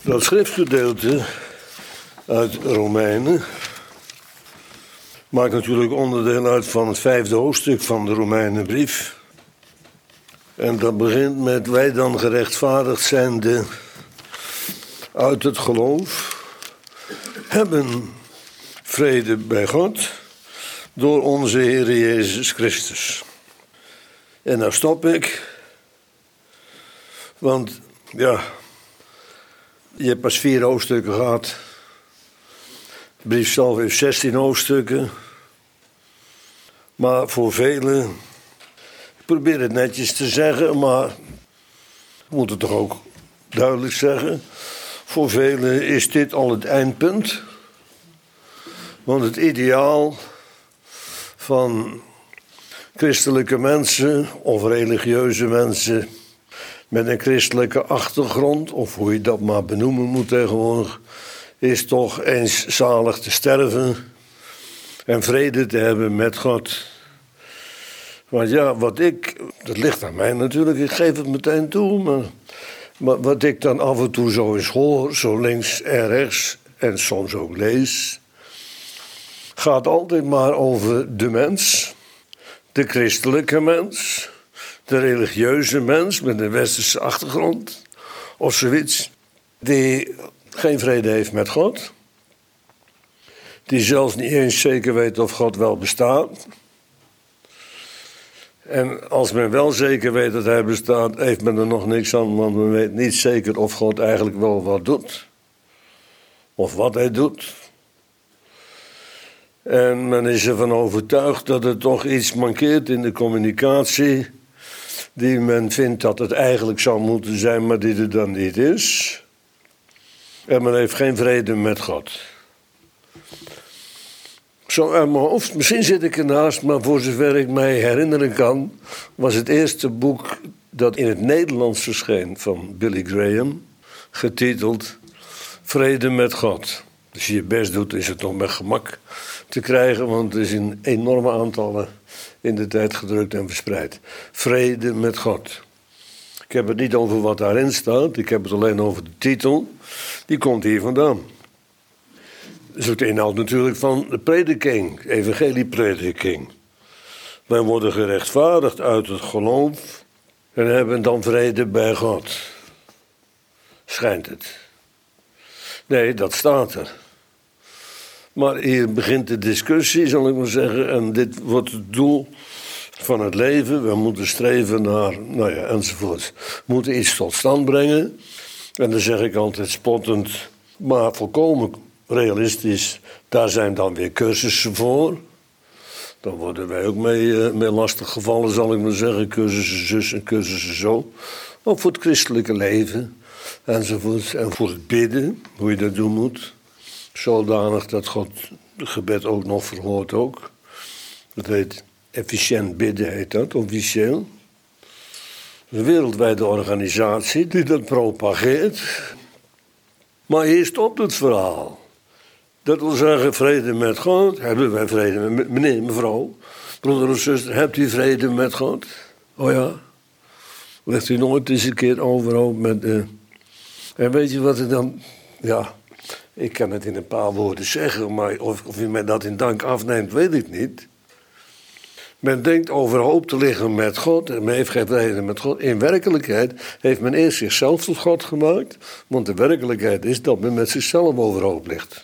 Dat schriftgedeelte uit Romeinen maakt natuurlijk onderdeel uit van het 5e hoofdstuk van de Romeinenbrief. En dat begint met: wij dan gerechtvaardigd zijnde uit het geloof, hebben vrede bij God door onze Heer Jezus Christus. En nou stop ik, want ja, je hebt pas 4 hoofdstukken gehad. De brief zelf heeft 16 hoofdstukken. Maar voor velen, ik probeer het netjes te zeggen, maar ik moet het toch ook duidelijk zeggen. Voor velen is dit al het eindpunt. Want het ideaal van christelijke mensen of religieuze mensen met een christelijke achtergrond, of hoe je dat maar benoemen moet tegenwoordig, is toch eens zalig te sterven en vrede te hebben met God. Want ja, dat ligt aan mij natuurlijk, ik geef het meteen toe, maar wat ik dan af en toe zo eens hoor, zo links en rechts en soms ook lees, gaat altijd maar over de mens, de christelijke mens, de religieuze mens met een westerse achtergrond of zoiets, die geen vrede heeft met God, die zelfs niet eens zeker weet of God wel bestaat. En als men wel zeker weet dat hij bestaat, heeft men er nog niks aan, want men weet niet zeker of God eigenlijk wel wat doet. Of wat hij doet. En men is ervan overtuigd dat er toch iets mankeert in de communicatie, die men vindt dat het eigenlijk zou moeten zijn, maar die er dan niet is. En men heeft geen vrede met God. Zo uit mijn hoofd, misschien zit ik ernaast, maar voor zover ik mij herinneren kan, was het eerste boek dat in het Nederlands verscheen van Billy Graham, getiteld Vrede met God. Als je je best doet, is het nog met gemak te krijgen, want het is in enorme aantallen in de tijd gedrukt en verspreid. Vrede met God. Ik heb het niet over wat daarin staat, ik heb het alleen over de titel. Die komt hier vandaan. Dat is ook de inhoud natuurlijk van de prediking, evangelieprediking. Wij worden gerechtvaardigd uit het geloof en hebben dan vrede bij God. Schijnt het. Nee, dat staat er. Maar hier begint de discussie, zal ik maar zeggen, en dit wordt het doel van het leven. We moeten streven naar, enzovoort. We moeten iets tot stand brengen. En dan zeg ik altijd spottend, maar volkomen realistisch, daar zijn dan weer cursussen voor. Dan worden wij ook mee lastig gevallen, zal ik maar zeggen. Cursussen zus en cursussen zo. Ook voor het christelijke leven, enzovoort. En voor het bidden, hoe je dat doen moet. Zodanig dat God het gebed ook nog verhoort ook. Dat heet efficiënt bidden, heet dat, officieel. Een wereldwijde organisatie die dat propageert. Maar hier stopt het verhaal. Dat wil zeggen, vrede met God. Hebben wij vrede met meneer, mevrouw, broeder of zuster, hebt u vrede met God? Oh ja. Legt u nooit eens een keer overhoop met En weet je wat er dan... Ja, ik kan het in een paar woorden zeggen, maar of u mij dat in dank afneemt, weet ik niet. Men denkt overhoop te liggen met God en men heeft geen vrede met God. In werkelijkheid heeft men eerst zichzelf tot God gemaakt, want de werkelijkheid is dat men met zichzelf overhoop ligt.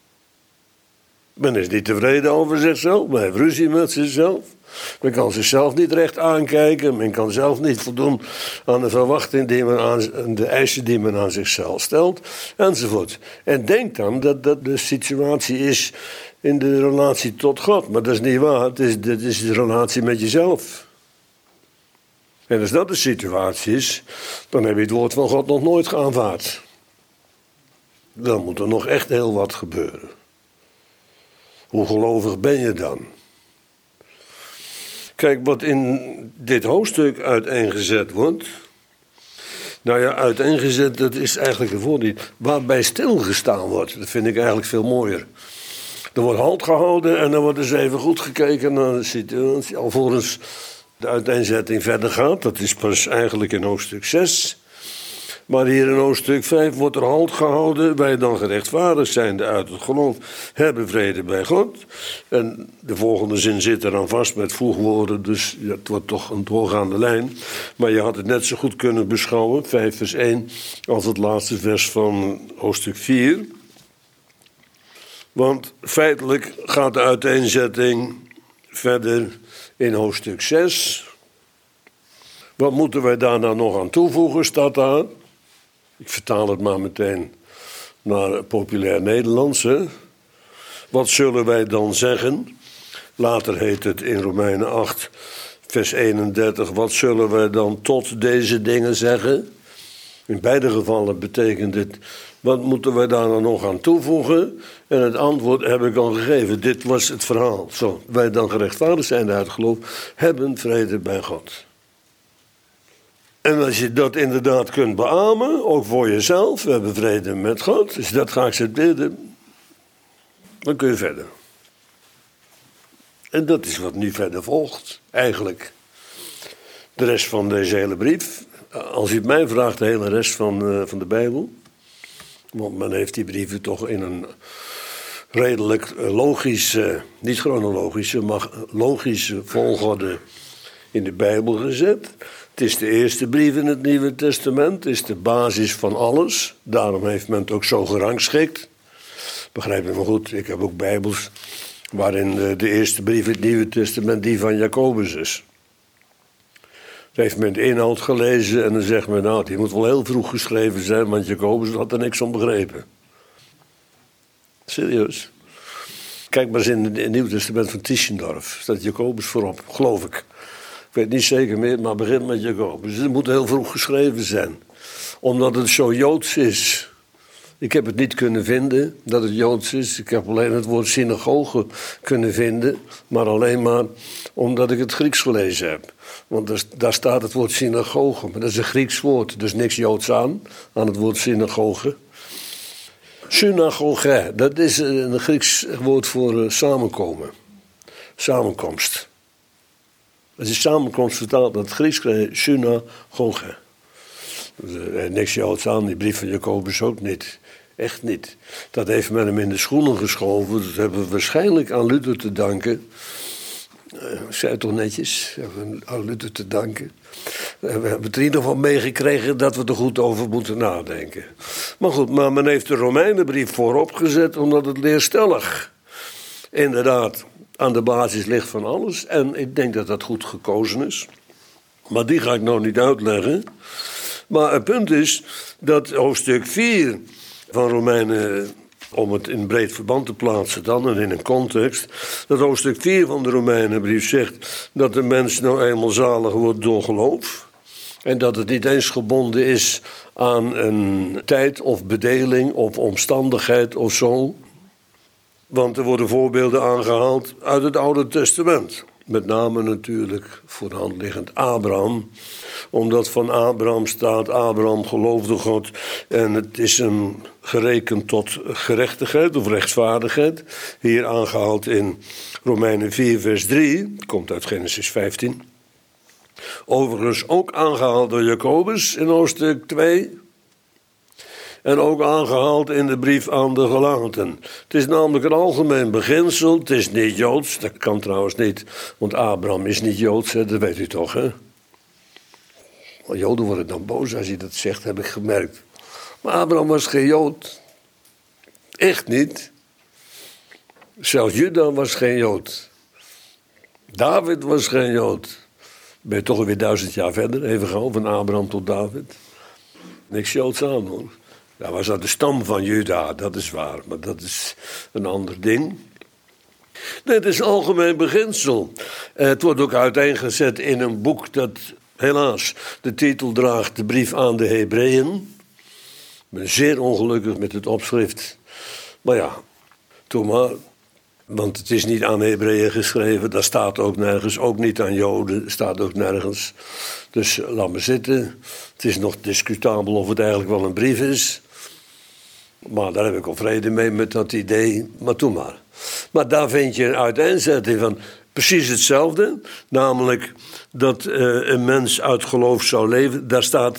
Men is niet tevreden over zichzelf, men heeft ruzie met zichzelf. Men kan zichzelf niet recht aankijken, men kan zelf niet voldoen aan de verwachting die men aan de eisen die men aan zichzelf stelt, enzovoort. En denk dan dat dat de situatie is in de relatie tot God, maar dat is niet waar, dit is de relatie met jezelf. En als dat de situatie is, dan heb je het woord van God nog nooit geaanvaard. Dan moet er nog echt heel wat gebeuren. Hoe gelovig ben je dan? Kijk, wat in dit hoofdstuk uiteengezet wordt. Nou ja, uiteengezet, dat is eigenlijk een woord niet. Waarbij stilgestaan wordt, dat vind ik eigenlijk veel mooier. Er wordt halt gehouden en dan wordt eens even goed gekeken naar de situatie. Alvorens de uiteenzetting verder gaat. Dat is pas eigenlijk in hoofdstuk 6. Maar hier in hoofdstuk 5 wordt er halt gehouden. Wij dan gerechtvaardigd zijnde uit het geloof hebben vrede bij God. En de volgende zin zit er dan vast met voegwoorden. Dus het wordt toch een doorgaande lijn. Maar je had het net zo goed kunnen beschouwen, 5 vers 1, als het laatste vers van hoofdstuk 4. Want feitelijk gaat de uiteenzetting verder in hoofdstuk 6. Wat moeten wij daar nou nog aan toevoegen, staat daar. Ik vertaal het maar meteen naar populair Nederlands. Hè? Wat zullen wij dan zeggen? Later heet het in Romeinen 8, vers 31. Wat zullen wij dan tot deze dingen zeggen? In beide gevallen betekent het, wat moeten wij daar nou nog aan toevoegen? En het antwoord heb ik al gegeven. Dit was het verhaal. Zo, wij dan gerechtvaardigd zijn uit geloof, hebben vrede bij God. En als je dat inderdaad kunt beamen, ook voor jezelf, we hebben vrede met God, als je dat gaat accepteren, dan kun je verder. En dat is wat nu verder volgt, eigenlijk. De rest van deze hele brief, als u het mij vraagt, de hele rest van de Bijbel, want men heeft die brieven toch in een redelijk logische, niet chronologische, maar logische volgorde in de Bijbel gezet. Het is de eerste brief in het Nieuwe Testament. Het is de basis van alles. Daarom heeft men het ook zo gerangschikt. Begrijp me goed, ik heb ook Bijbels waarin de eerste brief in het Nieuwe Testament die van Jacobus is. Dan heeft men de inhoud gelezen en dan zegt men, nou, die moet wel heel vroeg geschreven zijn, want Jacobus had er niks van begrepen. Serieus. Kijk maar eens in het Nieuwe Testament van Tischendorf. Staat Jacobus voorop, geloof ik. Ik weet niet zeker meer, maar begint met Jacobus. Het moet heel vroeg geschreven zijn. Omdat het zo Joods is. Ik heb het niet kunnen vinden dat het Joods is. Ik heb alleen het woord synagoge kunnen vinden. Maar alleen maar omdat ik het Grieks gelezen heb. Want daar staat het woord synagoge. Maar dat is een Grieks woord. Dus niks Joods aan het woord synagoge. Synagoge, dat is een Grieks woord voor samenkomen. Samenkomst. Als je samenkomst vertaalt naar het Grieks, krijg je synagoge. Dus, niks Joods aan, die brief van Jacobus ook niet. Echt niet. Dat heeft men hem in de schoenen geschoven. Dat hebben we waarschijnlijk aan Luther te danken. Ik zei het toch netjes, hebben we aan Luther te danken. We hebben het in ieder geval meegekregen dat we er goed over moeten nadenken. Maar goed, maar men heeft de Romeinenbrief voorop gezet omdat het leerstellig inderdaad aan de basis ligt van alles. En ik denk dat dat goed gekozen is. Maar die ga ik nou niet uitleggen. Maar het punt is dat hoofdstuk 4 van Romeinen, om het in breed verband te plaatsen dan en in een context, dat hoofdstuk 4 van de Romeinenbrief zegt dat de mens nou eenmaal zalig wordt door geloof. En dat het niet eens gebonden is aan een tijd of bedeling of omstandigheid of zo. Want er worden voorbeelden aangehaald uit het Oude Testament. Met name natuurlijk voor de hand liggend Abraham. Omdat van Abraham staat, Abraham geloofde God. En het is hem gerekend tot gerechtigheid of rechtvaardigheid. Hier aangehaald in Romeinen 4 vers 3. Komt uit Genesis 15. Overigens ook aangehaald door Jacobus in hoofdstuk 2. En ook aangehaald in de brief aan de Galaten. Het is namelijk een algemeen beginsel. Het is niet Joods. Dat kan trouwens niet. Want Abraham is niet Joods. Hè? Dat weet u toch, hè? Joden worden dan boos als je dat zegt, heb ik gemerkt. Maar Abraham was geen Jood. Echt niet. Zelfs Juda was geen Jood. David was geen Jood. Ben je toch alweer 1000 jaar verder. Even gauw, van Abraham tot David. Niks Joods aan, hoor. Daar was dat de stam van Juda, dat is waar. Maar dat is een ander ding. Nee, het is algemeen beginsel. Het wordt ook uiteengezet in een boek dat helaas de titel draagt, de brief aan de Hebreeën. Ik ben zeer ongelukkig met het opschrift. Maar ja, doe maar. Want het is niet aan Hebreeën geschreven, daar staat ook nergens. Ook niet aan Joden, staat ook nergens. Dus laat me zitten. Het is nog discutabel of het eigenlijk wel een brief is. Maar daar heb ik al vrede mee met dat idee. Maar doe maar. Maar daar vind je een uiteenzetting van precies hetzelfde. Namelijk dat een mens uit geloof zou leven. Daar staat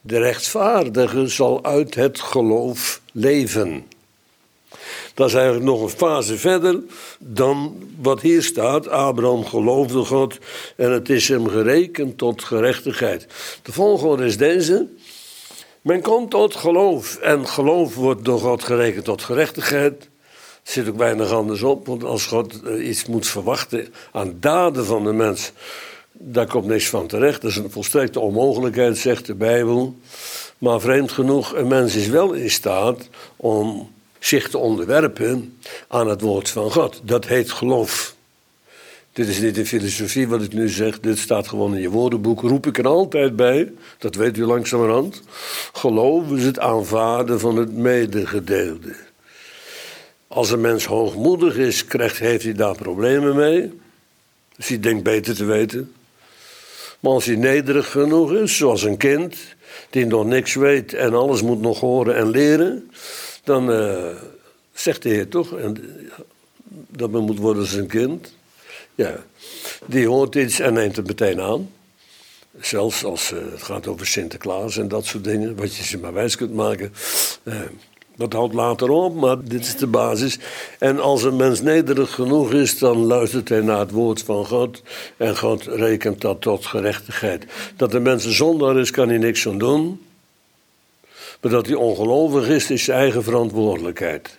De rechtvaardige zal uit het geloof leven. Dat is eigenlijk nog een fase verder dan wat hier staat. Abraham geloofde God en het is hem gerekend tot gerechtigheid. De volgorde is deze. Men komt tot geloof en geloof wordt door God gerekend tot gerechtigheid. Er zit ook weinig anders op, want als God iets moet verwachten aan daden van de mens, daar komt niks van terecht. Dat is een volstrekte onmogelijkheid, zegt de Bijbel. Maar vreemd genoeg, een mens is wel in staat om zich te onderwerpen aan het woord van God. Dat heet geloof. Dit is niet een filosofie wat ik nu zeg, dit staat gewoon in je woordenboek. Roep ik er altijd bij, dat weet u langzamerhand. Geloof is het aanvaarden van het medegedeelde. Als een mens hoogmoedig is, heeft hij daar problemen mee. Dus hij denkt beter te weten. Maar als hij nederig genoeg is, zoals een kind die nog niks weet en alles moet nog horen en leren, dan zegt de Heer toch dat men moet worden als een kind. Ja, die hoort iets en neemt het meteen aan. Zelfs als het gaat over Sinterklaas en dat soort dingen, wat je ze maar wijs kunt maken. Dat houdt later op, maar dit is de basis. En als een mens nederig genoeg is, dan luistert hij naar het woord van God. En God rekent dat tot gerechtigheid. Dat de mens een zondaar is, kan hij niks aan doen. Maar dat hij ongelovig is zijn eigen verantwoordelijkheid.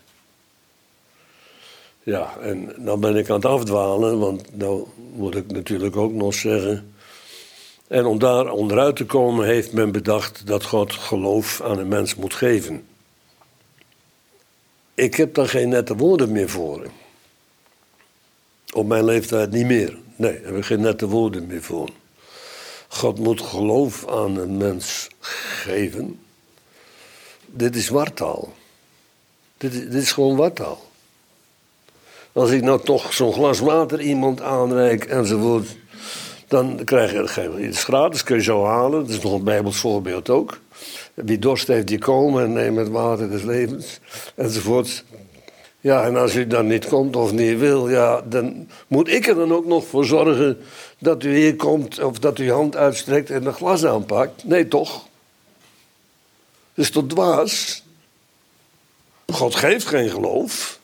Ja, en dan ben ik aan het afdwalen, want nou moet ik natuurlijk ook nog zeggen. En om daar onderuit te komen heeft men bedacht dat God geloof aan een mens moet geven. Ik heb daar geen nette woorden meer voor. Op mijn leeftijd niet meer. Nee, daar heb ik geen nette woorden meer voor. God moet geloof aan een mens geven. Dit is wartaal. Dit is gewoon wartaal. Als ik nou toch zo'n glas water iemand aanreik enzovoort, dan krijg je het is gratis, kun je zo halen. Dat is nog een Bijbels voorbeeld ook. Wie dorst heeft, die komen en neem het water des levens, enzovoort. Ja, en als u dan niet komt of niet wil, ja, dan moet ik er dan ook nog voor zorgen dat u hier komt of dat u uw hand uitstrekt en een glas aanpakt. Nee, toch? Dat is toch dwaas? God geeft geen geloof.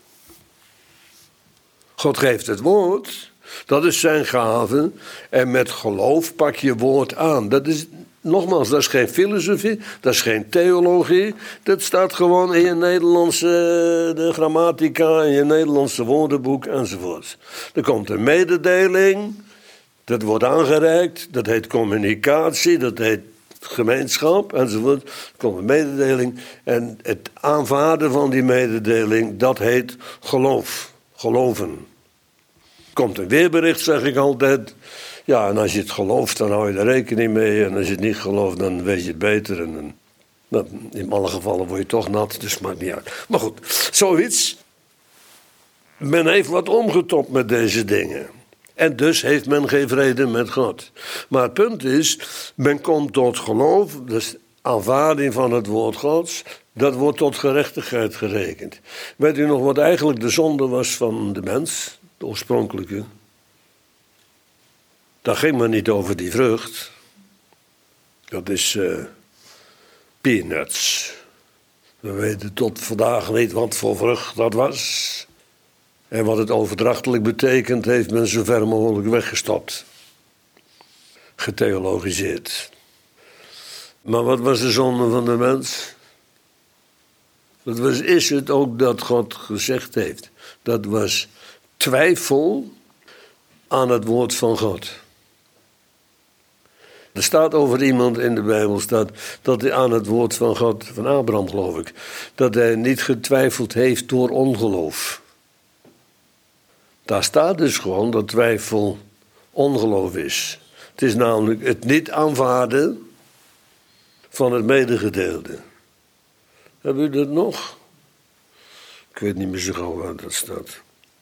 God geeft het woord. Dat is zijn gave. En met geloof pak je woord aan. Dat is, nogmaals, dat is geen filosofie. Dat is geen theologie. Dat staat gewoon in je Nederlandse de grammatica, in je Nederlandse woordenboek enzovoort. Er komt een mededeling. Dat wordt aangereikt. Dat heet communicatie. Dat heet gemeenschap enzovoort. Er komt een mededeling. En het aanvaarden van die mededeling, dat heet geloof. Geloven. Komt een weerbericht, zeg ik altijd. Ja, en als je het gelooft, dan hou je er rekening mee. En als je het niet gelooft, dan weet je het beter. En in alle gevallen word je toch nat, dus maakt niet uit. Maar goed, zoiets. Men heeft wat omgetopt met deze dingen. En dus heeft men geen vrede met God. Maar het punt is, men komt tot geloof, dus aanvaarding van het woord Gods. Dat wordt tot gerechtigheid gerekend. Weet u nog wat eigenlijk de zonde was van de mens? De oorspronkelijke. Dat ging maar niet over die vrucht. Dat is peanuts. We weten tot vandaag niet wat voor vrucht dat was. En wat het overdrachtelijk betekent, heeft men zo ver mogelijk weggestopt. Getheologiseerd. Maar wat was de zonde van de mens? Is het ook dat God gezegd heeft. Dat was twijfel aan het woord van God. Er staat over iemand in de Bijbel dat hij aan het woord van God, van Abraham geloof ik, dat hij niet getwijfeld heeft door ongeloof. Daar staat dus gewoon dat twijfel ongeloof is. Het is namelijk het niet aanvaarden van het medegedeelde. Hebben u dat nog? Ik weet niet meer zo gauw waar dat staat.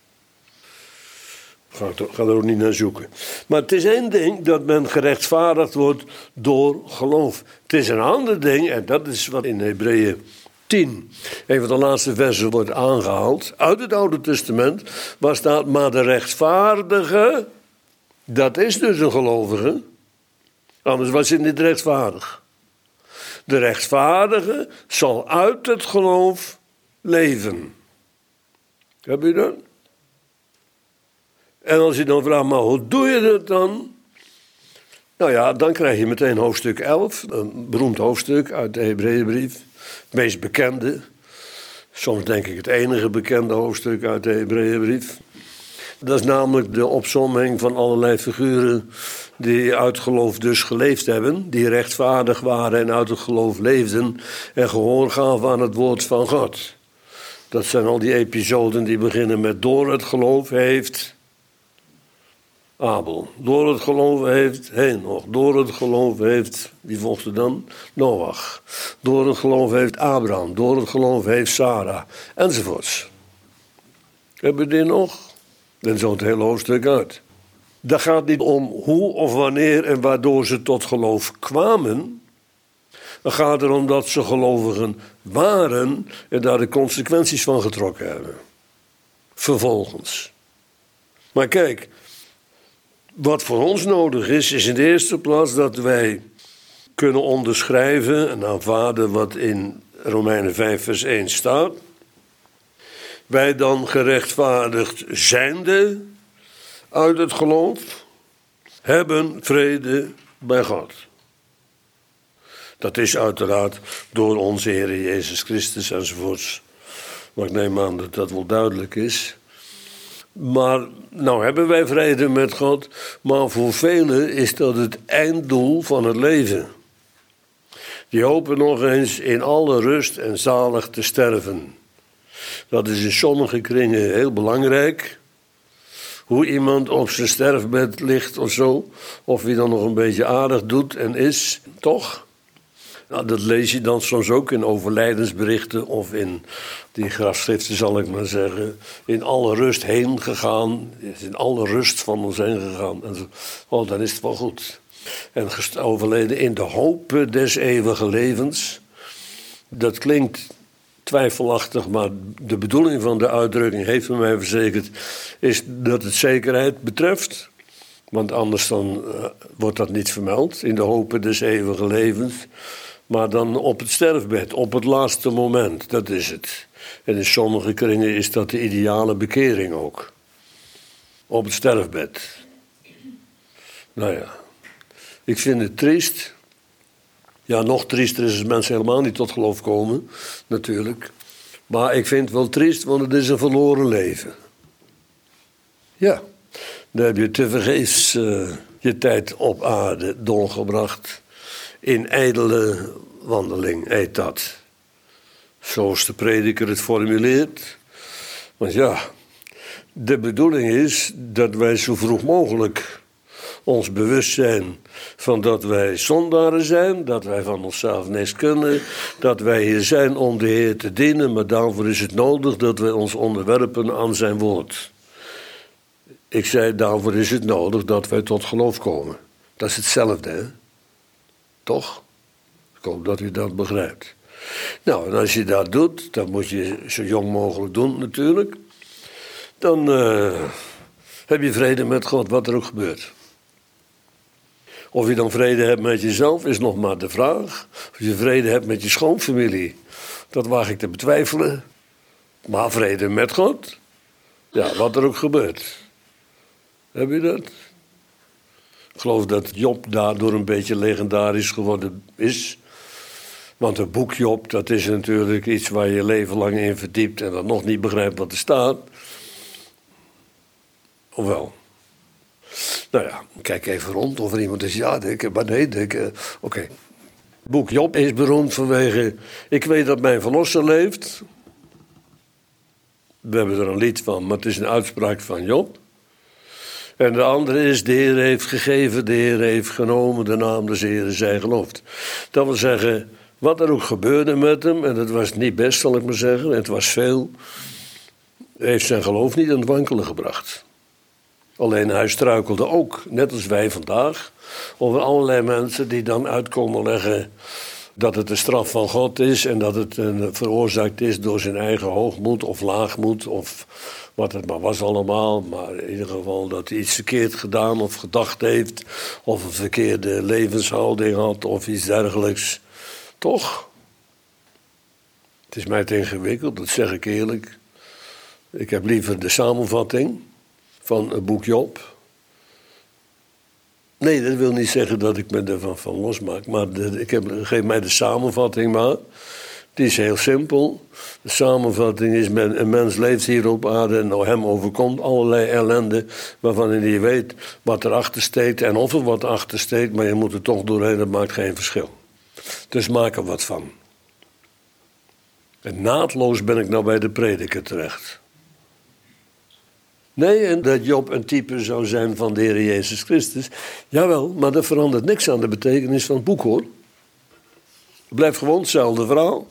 Ik ga er ook niet naar zoeken. Maar het is één ding dat men gerechtvaardigd wordt door geloof. Het is een ander ding, en dat is wat in Hebreeën 10, een van de laatste versen wordt aangehaald, uit het Oude Testament, waar staat, maar de rechtvaardige, dat is dus een gelovige, anders was hij niet rechtvaardig. De rechtvaardige zal uit het geloof leven. Heb je dat? En als je dan vraagt, maar hoe doe je dat dan? Nou ja, dan krijg je meteen hoofdstuk 11, een beroemd hoofdstuk uit de Hebreeënbrief. Het meest bekende, soms denk ik het enige bekende hoofdstuk uit de Hebreeënbrief. Dat is namelijk de opsomming van allerlei figuren die uit geloof dus geleefd hebben. Die rechtvaardig waren en uit het geloof leefden en gehoor gaven aan het woord van God. Dat zijn al die episoden die beginnen met door het geloof heeft Abel. Door het geloof heeft Henoch. Door het geloof heeft, wie volgde dan? Noach. Door het geloof heeft Abraham. Door het geloof heeft Sarah. Enzovoorts. Hebben we die nog? Dan zo het hele hoofdstuk uit. Dat gaat niet om hoe of wanneer en waardoor ze tot geloof kwamen. Het gaat erom dat ze gelovigen waren en daar de consequenties van getrokken hebben. Vervolgens. Maar kijk, wat voor ons nodig is in de eerste plaats dat wij kunnen onderschrijven en aanvaarden wat in Romeinen 5 vers 1 staat. Wij dan gerechtvaardigd zijnde uit het geloof hebben vrede bij God. Dat is uiteraard door onze Heer Jezus Christus enzovoorts. Maar ik neem aan dat dat wel duidelijk is. Maar nou hebben wij vrede met God, maar voor velen is dat het einddoel van het leven. Die hopen nog eens in alle rust en zalig te sterven. Dat is in sommige kringen heel belangrijk. Hoe iemand op zijn sterfbed ligt of zo. Of wie dan nog een beetje aardig doet en is, toch? Nou, dat lees je dan soms ook in overlijdensberichten of in die grafschriften, zal ik maar zeggen. In alle rust heen gegaan. Is in alle rust van ons heen gegaan. En zo, oh, dan is het wel goed. En overleden in de hoop des eeuwige levens. Dat klinkt twijfelachtig, maar de bedoeling van de uitdrukking, heeft men mij verzekerd, is dat het zekerheid betreft. Want anders dan wordt dat niet vermeld. In de hoop des eeuwige levens. Maar dan op het sterfbed, op het laatste moment, dat is het. En in sommige kringen is dat de ideale bekering ook. Op het sterfbed. Nou ja, ik vind het triest. Ja, nog triester is als mensen helemaal niet tot geloof komen, natuurlijk. Maar ik vind het wel triest, want het is een verloren leven. Ja, dan heb je tevergeefs je tijd op aarde doorgebracht. In ijdele wandeling heet dat. Zoals de prediker het formuleert. Want ja, de bedoeling is dat wij zo vroeg mogelijk ons bewust zijn van dat wij zondaren zijn, dat wij van onszelf niks kunnen, dat wij hier zijn om de Heer te dienen, maar daarvoor is het nodig dat wij ons onderwerpen aan zijn woord. Ik zei, daarvoor is het nodig dat wij tot geloof komen. Dat is hetzelfde, hè? Toch? Ik hoop dat u dat begrijpt. Nou, en als je dat doet, dat moet je zo jong mogelijk doen natuurlijk. Dan heb je vrede met God, wat er ook gebeurt. Of je dan vrede hebt met jezelf, is nog maar de vraag. Of je vrede hebt met je schoonfamilie, dat waag ik te betwijfelen. Maar vrede met God, ja, wat er ook gebeurt. Heb je dat? Ik geloof dat Job daardoor een beetje legendarisch geworden is. Want het boek Job, dat is natuurlijk iets waar je leven lang in verdiept en dan nog niet begrijpt wat er staat. Of wel? Nou ja, kijk even rond of er iemand is. Ja, maar nee, oké. Het boek Job is beroemd vanwege, ik weet dat mijn verlosser leeft. We hebben er een lied van, maar het is een uitspraak van Job. En de andere is, de Heer heeft gegeven, de Heer heeft genomen, de naam des Heeren zij geloofd. Dat wil zeggen, wat er ook gebeurde met hem, en dat was niet best, zal ik maar zeggen, het was veel, heeft zijn geloof niet aan het wankelen gebracht. Alleen hij struikelde ook, net als wij vandaag, over allerlei mensen die dan uit konden leggen dat het de straf van God is en dat het veroorzaakt is door zijn eigen hoogmoed of laagmoed of wat het maar was allemaal. Maar in ieder geval dat hij iets verkeerd gedaan of gedacht heeft of een verkeerde levenshouding had of iets dergelijks. Toch? Het is mij te ingewikkeld, dat zeg ik eerlijk. Ik heb liever de samenvatting van het boek Job. Nee, dat wil niet zeggen dat ik me ervan van losmaak. Maar geef mij de samenvatting maar. Het is heel simpel. De samenvatting is, een mens leeft hier op aarde en hem overkomt allerlei ellende waarvan hij niet weet wat erachter steekt en of er wat achter steekt, maar je moet er toch doorheen, dat maakt geen verschil. Dus maak er wat van. En naadloos ben ik nou bij de prediker terecht. Nee, en dat Job een type zou zijn van de Heer Jezus Christus. Jawel, maar dat verandert niks aan de betekenis van het boek, hoor. Het blijft gewoon hetzelfde verhaal.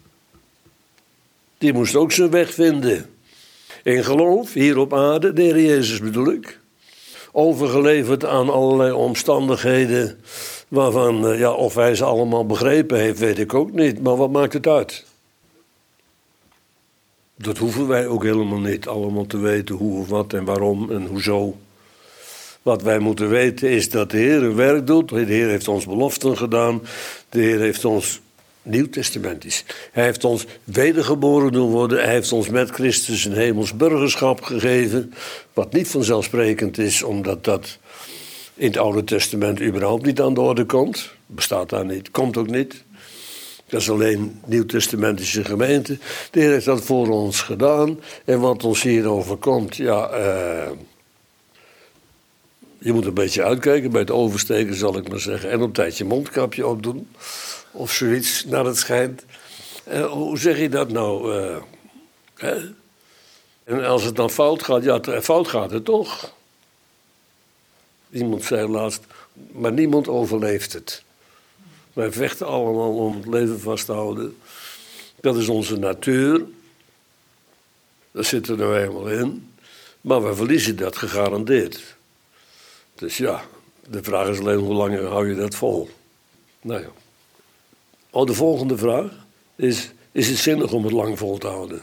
Die moest ook zijn weg vinden. In geloof, hier op aarde, de Heer Jezus bedoel ik. Overgeleverd aan allerlei omstandigheden waarvan, of hij ze allemaal begrepen heeft, weet ik ook niet. Maar wat maakt het uit? Dat hoeven wij ook helemaal niet allemaal te weten hoe of wat en waarom en hoezo. Wat wij moeten weten is dat de Heer een werk doet. De Heer heeft ons beloften gedaan. De Heer heeft ons nieuwtestamentisch. Hij heeft ons wedergeboren doen worden. Hij heeft ons met Christus een hemels burgerschap gegeven. Wat niet vanzelfsprekend is, omdat dat in het Oude Testament überhaupt niet aan de orde komt. Bestaat daar niet, komt ook niet. Dat is alleen nieuwtestamentische gemeente. De Heer heeft dat voor ons gedaan. En wat ons hier overkomt, je moet een beetje uitkijken bij het oversteken, zal ik maar zeggen. En op tijd je mondkapje opdoen. Of zoiets, naar het schijnt. Hoe zeg je dat nou? En als het dan fout gaat, fout gaat het toch. Iemand zei laatst, maar niemand overleeft het. Wij vechten allemaal om het leven vast te houden. Dat is onze natuur. Dat zit er nou eenmaal in. Maar we verliezen dat gegarandeerd. Dus ja, de vraag is alleen hoe lang hou je dat vol? Nou ja. De volgende vraag is het zinnig om het lang vol te houden?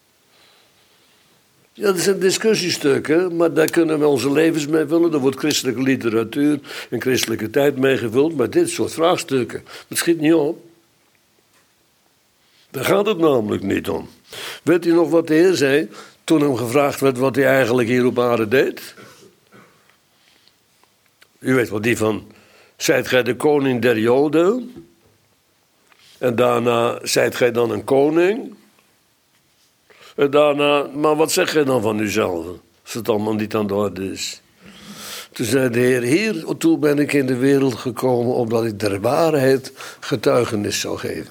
Ja, dat is een discussiestuk, hè? Maar daar kunnen we onze levens mee vullen. Er wordt christelijke literatuur en christelijke tijd mee gevuld. Maar dit soort vraagstukken, dat schiet niet op. Daar gaat het namelijk niet om. Weet u nog wat de Heer zei toen hem gevraagd werd wat hij eigenlijk hier op aarde deed? U weet wat die van, zijt gij de koning der Joden? En daarna, zijt gij dan een koning? En daarna, maar wat zeg jij dan van uzelf? Als het allemaal niet aan de orde is. Toen zei de Heer, hiertoe ben ik in de wereld gekomen, opdat ik der waarheid getuigenis zou geven.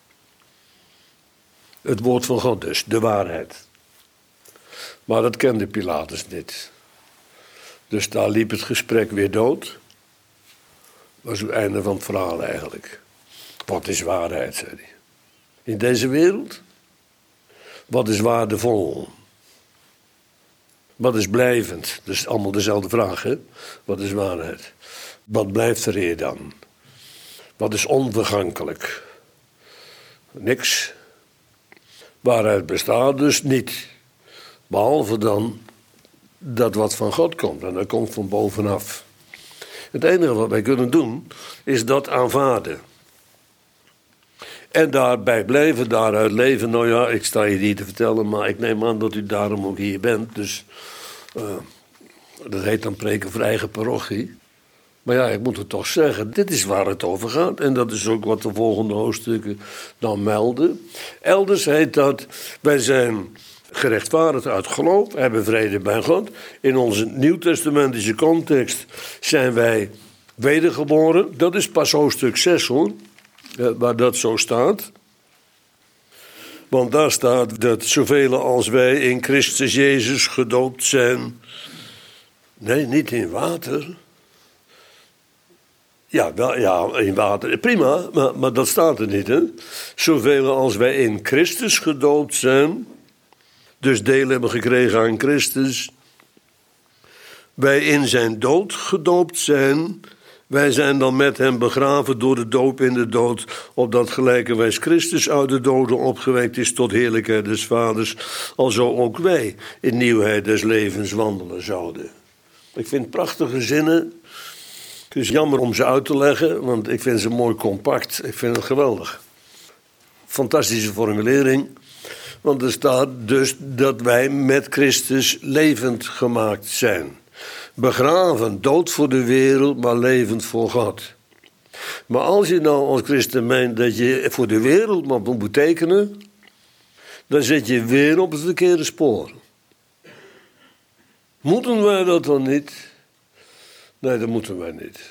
Het woord van God dus, de waarheid. Maar dat kende Pilatus niet. Dus daar liep het gesprek weer dood. Dat was het einde van het verhaal eigenlijk. Wat is waarheid, zei hij. In deze wereld? Wat is waardevol? Wat is blijvend? Dus allemaal dezelfde vraag, hè? Wat is waarheid? Wat blijft er hier dan? Wat is onvergankelijk? Niks. Waarheid bestaat dus niet. Behalve dan dat wat van God komt. En dat komt van bovenaf. Het enige wat wij kunnen doen, is dat aanvaarden. En daarbij blijven, daaruit leven. Nou ja, ik sta je niet te vertellen, maar ik neem aan dat u daarom ook hier bent. Dus dat heet dan preken voor eigen parochie. Maar ja, ik moet het toch zeggen, dit is waar het over gaat. En dat is ook wat de volgende hoofdstukken dan melden. Elders heet dat, wij zijn gerechtvaardigd uit geloof, hebben vrede bij God. In onze nieuwtestamentische context zijn wij wedergeboren. Dat is pas hoofdstuk 6 hoor. Waar dat zo staat. Want daar staat dat zoveel als wij in Christus Jezus gedoopt zijn. Nee, niet in water. Ja, wel, ja, in water. Prima, maar dat staat er niet, hè. Zoveel als wij in Christus gedoopt zijn. Dus deel hebben gekregen aan Christus. Wij in zijn dood gedoopt zijn. Wij zijn dan met hem begraven door de doop in de dood, opdat gelijkerwijs Christus uit de doden opgewekt is tot heerlijkheid des Vaders, alzo ook wij in nieuwheid des levens wandelen zouden. Ik vind prachtige zinnen Het is jammer om ze uit te leggen, want ik vind ze mooi compact. Ik vind het geweldig. Fantastische formulering. Want er staat dus dat wij met Christus levend gemaakt zijn. Begraven, dood voor de wereld, maar levend voor God. Maar als je nou als christen meent dat je voor de wereld maar moet betekenen, dan zit je weer op het verkeerde spoor. Moeten wij dat dan niet? Nee, dat moeten wij niet.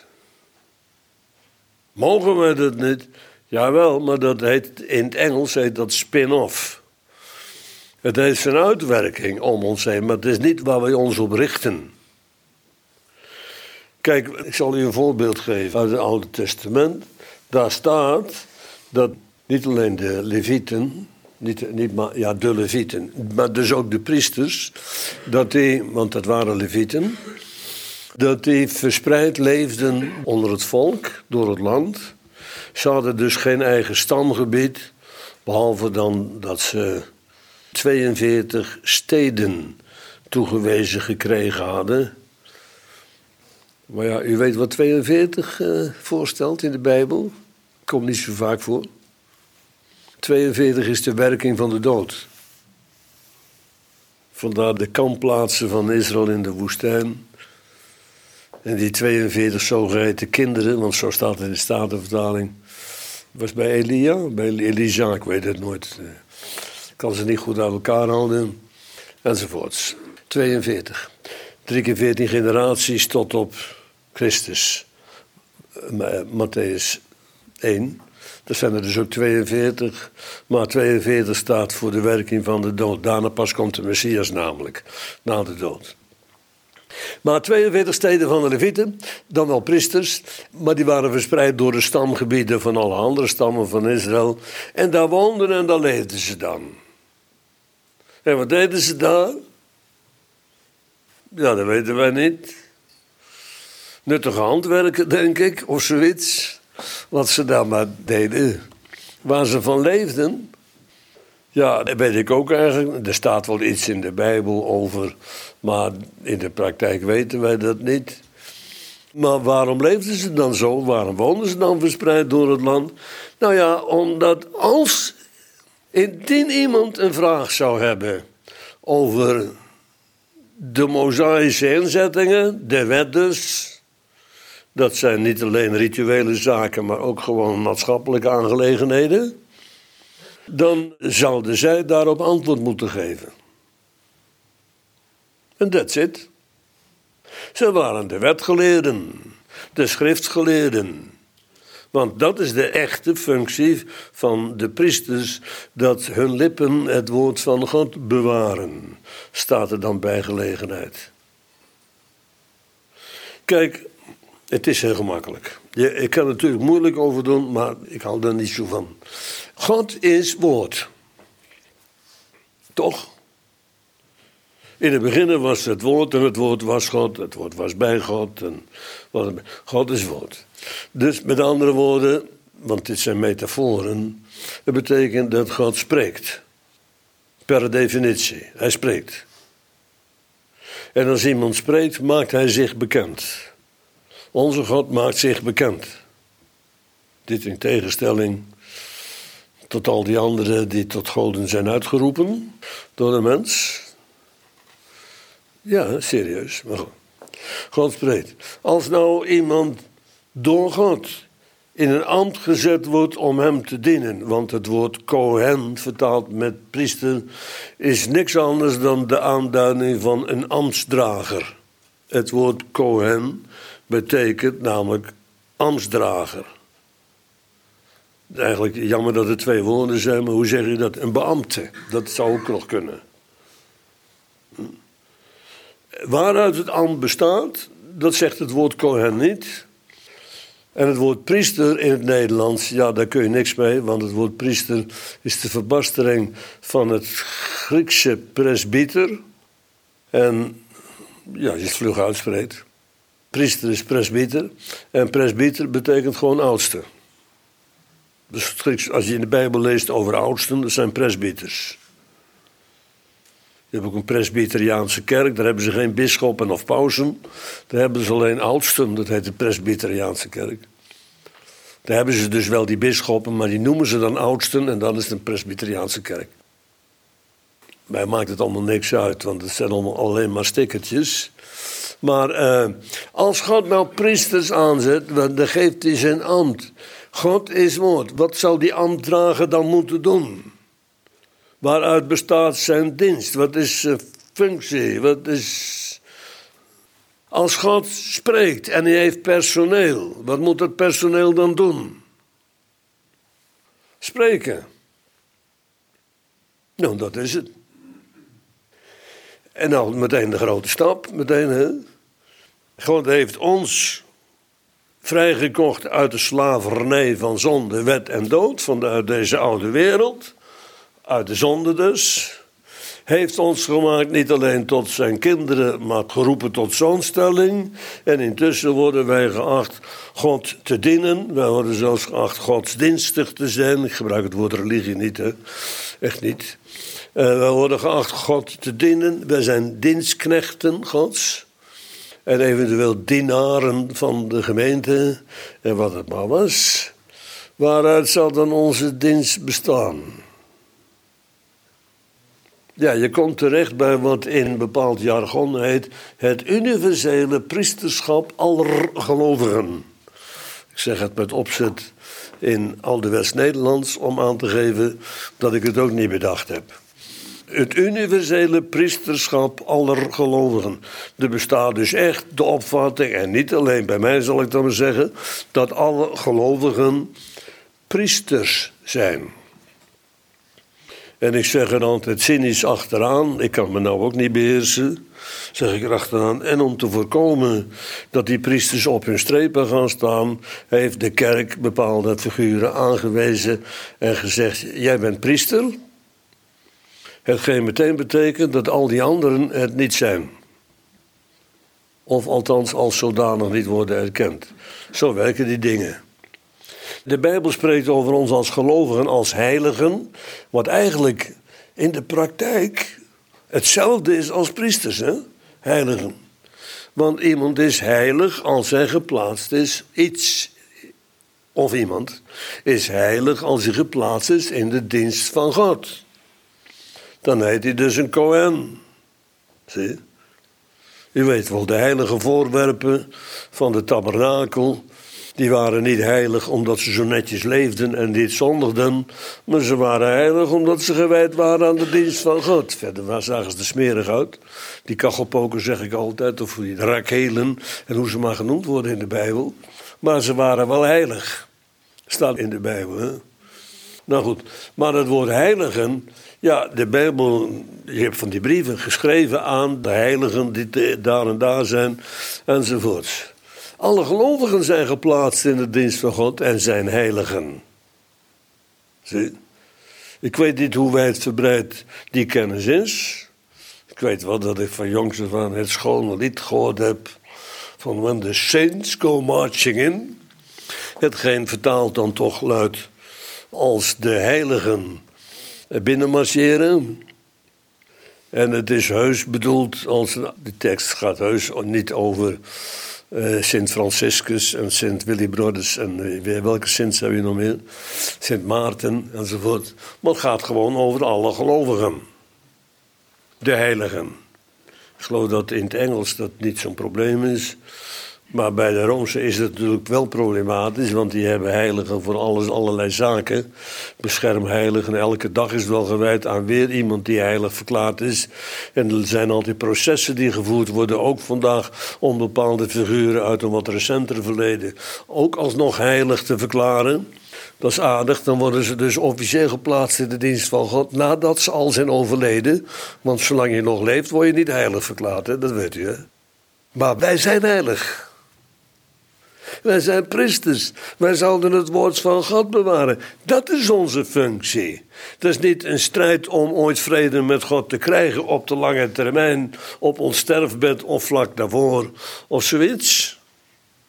Mogen wij dat niet? Jawel, maar dat heet, in het Engels heet dat spin-off. Het heeft zijn uitwerking om ons heen, maar het is niet waar wij ons op richten. Kijk, ik zal u een voorbeeld geven uit het Oude Testament. Daar staat dat niet alleen de Levieten, de Levieten, maar dus ook de priesters, dat die, want dat waren Levieten, dat die verspreid leefden onder het volk, door het land. Ze hadden dus geen eigen stamgebied, behalve dan dat ze 42 steden toegewezen gekregen hadden. Maar ja, u weet wat 42 voorstelt in de Bijbel. Komt niet zo vaak voor. 42 is de werking van de dood. Vandaar de kampplaatsen van Israël in de woestijn. En die 42 zogeheten kinderen, want zo staat het in de Statenvertaling, was bij Elia, bij Elisa, ik weet het nooit. Kan ze niet goed uit elkaar houden, enzovoorts. 42. 3 keer 14 generaties tot op Christus. Matthäus 1. Dat zijn er dus ook 42. Maar 42 staat voor de werking van de dood. Daarna pas komt de Messias namelijk, na de dood. Maar 42 steden van de Levieten, dan wel priesters, maar die waren verspreid door de stamgebieden van alle andere stammen van Israël. En daar woonden en daar leefden ze dan. En wat deden ze daar? Ja, dat weten wij niet. Nuttige handwerken, denk ik, of zoiets. Wat ze daar maar deden. Waar ze van leefden, ja, dat weet ik ook eigenlijk. Er staat wel iets in de Bijbel over, maar in de praktijk weten wij dat niet. Maar waarom leefden ze dan zo? Waarom woonden ze dan verspreid door het land? Nou ja, omdat indien iemand een vraag zou hebben over de Mosaïsche inzettingen, de wet dus, dat zijn niet alleen rituele zaken, maar ook gewoon maatschappelijke aangelegenheden, dan zouden zij daarop antwoord moeten geven. En that's it. Ze waren de wetgeleerden, de schriftgeleerden. Want dat is de echte functie van de priesters, dat hun lippen het woord van God bewaren, staat er dan bij gelegenheid. Kijk, het is heel gemakkelijk. Ik kan er natuurlijk moeilijk over doen, maar ik hou er niet zo van. God is woord. Toch? In het begin was het woord en het woord was God. Het woord was bij God. En God is woord. Dus met andere woorden, want dit zijn metaforen, het betekent dat God spreekt. Per definitie, hij spreekt. En als iemand spreekt, maakt hij zich bekend. Onze God maakt zich bekend. Dit in tegenstelling tot al die anderen die tot goden zijn uitgeroepen door de mens. Ja, serieus. Maar goed. God spreekt. Als nou iemand door God in een ambt gezet wordt om hem te dienen, want het woord Kohen, vertaald met priester, is niks anders dan de aanduiding van een ambtsdrager. Het woord Kohen betekent namelijk ambtsdrager. Eigenlijk jammer dat er 2 woorden zijn, maar hoe zeg je dat? Een beambte, dat zou ook nog kunnen. Waaruit het ambt bestaat, dat zegt het woord Kohen niet. En het woord priester in het Nederlands, ja, daar kun je niks mee, want het woord priester is de verbastering van het Griekse presbyter. En ja, als je het vlug uitspreekt. Priester is presbyter en presbyter betekent gewoon oudste. Dus als je in de Bijbel leest over oudsten, dat zijn presbyters. Je hebt ook een presbyteriaanse kerk, daar hebben ze geen bisschoppen of pausen. Daar hebben ze alleen oudsten, dat heet de presbyteriaanse kerk. Daar hebben ze dus wel die bisschoppen, maar die noemen ze dan oudsten en dan is het een presbyteriaanse kerk. Mij maakt het allemaal niks uit, want het zijn allemaal alleen maar stickertjes. Maar als God nou priesters aanzet, dan geeft hij zijn ambt. God is woord. Wat zal die ambtdrager dan moeten doen? Waaruit bestaat zijn dienst? Wat is zijn functie? Wat is... Als God spreekt en hij heeft personeel, wat moet het personeel dan doen? Spreken. Nou, dat is het. En dan meteen de grote stap. Meteen, hè? God heeft ons vrijgekocht uit de slavernij van zonde, wet en dood. Uit deze oude wereld. Uit de zonde dus. Heeft ons gemaakt niet alleen tot zijn kinderen, maar geroepen tot zoonstelling. En intussen worden wij geacht God te dienen. Wij worden zelfs geacht godsdienstig te zijn. Ik gebruik het woord religie niet, hè. Echt niet. Wij worden geacht God te dienen. Wij zijn dienstknechten Gods. En eventueel dienaren van de gemeente. En wat het maar was. Waaruit zal dan onze dienst bestaan? Ja, je komt terecht bij wat in bepaald jargon heet het universele priesterschap aller gelovigen. Ik zeg het met opzet in ouderwets Nederlands om aan te geven dat ik het ook niet bedacht heb. Het universele priesterschap aller gelovigen. Er bestaat dus echt de opvatting, en niet alleen bij mij zal ik dan maar zeggen, dat alle gelovigen priesters zijn. En ik zeg er altijd cynisch achteraan, ik kan me nou ook niet beheersen, zeg ik er achteraan. En om te voorkomen dat die priesters op hun strepen gaan staan, heeft de kerk bepaalde figuren aangewezen en gezegd, jij bent priester. Hetgeen meteen betekent dat al die anderen het niet zijn. Of althans als zodanig niet worden erkend. Zo werken die dingen. De Bijbel spreekt over ons als gelovigen, als heiligen, wat eigenlijk in de praktijk hetzelfde is als priesters, hè? Heiligen. Want iemand is heilig als hij geplaatst is, iets, of iemand is heilig als hij geplaatst is in de dienst van God. Dan heet hij dus een Kohen. Zie je? U weet wel, de heilige voorwerpen van de tabernakel, die waren niet heilig omdat ze zo netjes leefden en niet zondigden, maar ze waren heilig omdat ze gewijd waren aan de dienst van God. Verder zagen ze er smerig uit. Die kachelpokers zeg ik altijd, of die rakelen, en hoe ze maar genoemd worden in de Bijbel. Maar ze waren wel heilig. Staat in de Bijbel, hè? Nou goed, maar het woord heiligen, ja, de Bijbel, je hebt van die brieven geschreven aan de heiligen die daar en daar zijn, enzovoorts. Alle gelovigen zijn geplaatst in de dienst van God en zijn heiligen. Zie? Ik weet niet hoe wijdverbreid die kennis is. Ik weet wel dat ik van jongs af aan het schone lied gehoord heb van When the Saints Go Marching In. Hetgeen vertaald dan toch luidt als de heiligen binnenmarcheren. En het is heus bedoeld als de tekst gaat heus niet over Sint Franciscus en Sint Willibrordus en welke Sint heb je nog meer? Sint Maarten enzovoort. Maar het gaat gewoon over alle gelovigen. De heiligen. Ik geloof dat in het Engels dat niet zo'n probleem is. Maar bij de Roomse is het natuurlijk wel problematisch, want die hebben heiligen voor allerlei zaken. Beschermheiligen, elke dag is wel gewijd aan weer iemand die heilig verklaard is. En er zijn altijd processen die gevoerd worden, ook vandaag, om bepaalde figuren uit een wat recenter verleden ook alsnog heilig te verklaren. Dat is aardig, dan worden ze dus officieel geplaatst in de dienst van God nadat ze al zijn overleden. Want zolang je nog leeft, word je niet heilig verklaard, hè? Dat weet u, hè? Maar wij zijn heilig. Wij zijn priesters. Wij zouden het woord van God bewaren. Dat is onze functie. Het is niet een strijd om ooit vrede met God te krijgen op de lange termijn, op ons sterfbed of vlak daarvoor of zoiets.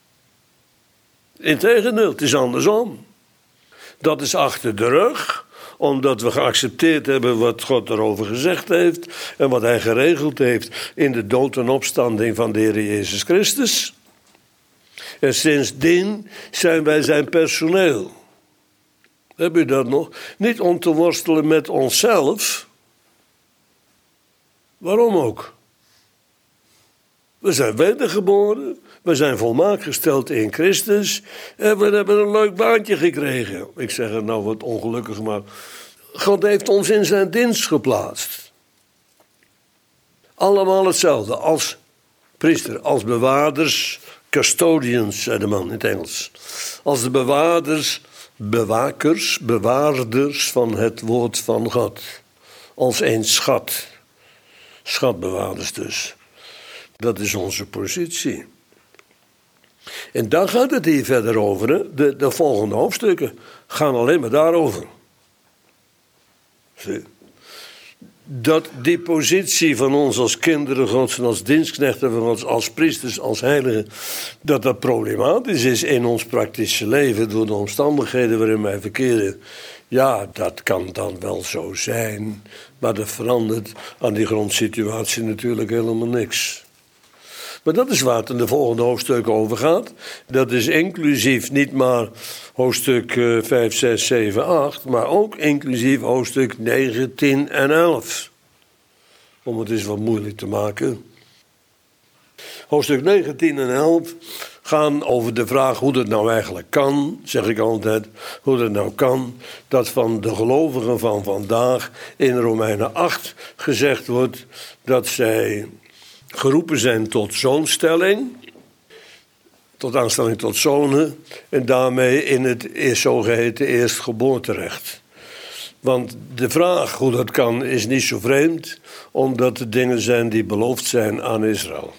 Integendeel, het is andersom. Dat is achter de rug omdat we geaccepteerd hebben wat God erover gezegd heeft en wat hij geregeld heeft in de dood en opstanding van de Heer Jezus Christus. En sindsdien zijn wij zijn personeel. Heb u dat nog? Niet om te worstelen met onszelf. Waarom ook? We zijn wedergeboren. We zijn volmaakt gesteld in Christus. En we hebben een leuk baantje gekregen. Ik zeg het nou wat ongelukkig, maar God heeft ons in zijn dienst geplaatst. Allemaal hetzelfde. Als priester, als bewaarders, custodians, zei de man in het Engels. Als de bewaarders, bewakers, bewaarders van het woord van God. Als een schat. Schatbewaarders dus. Dat is onze positie. En dan gaat het hier verder over. Hè? De volgende hoofdstukken gaan alleen maar daarover. Zie. Dat die positie van ons als kinderen Gods en als dienstknechten van ons, als priesters, als heiligen, dat problematisch is in ons praktische leven door de omstandigheden waarin wij verkeren. Ja, dat kan dan wel zo zijn, maar dat verandert aan die grondsituatie natuurlijk helemaal niks. Maar dat is waar het in de volgende hoofdstukken over gaat. Dat is inclusief niet maar hoofdstuk 5, 6, 7, 8... maar ook inclusief hoofdstuk 9, 10 en 11. Om het eens wat moeilijk te maken. Hoofdstuk 9, 10 en 11 gaan over de vraag hoe dat nou eigenlijk kan, zeg ik altijd. Hoe dat nou kan dat van de gelovigen van vandaag in Romeinen 8 gezegd wordt dat zij geroepen zijn tot zoonstelling, tot aanstelling tot zonen, en daarmee in het zogeheten eerstgeboorterecht. Want de vraag hoe dat kan is niet zo vreemd, omdat het dingen zijn die beloofd zijn aan Israël.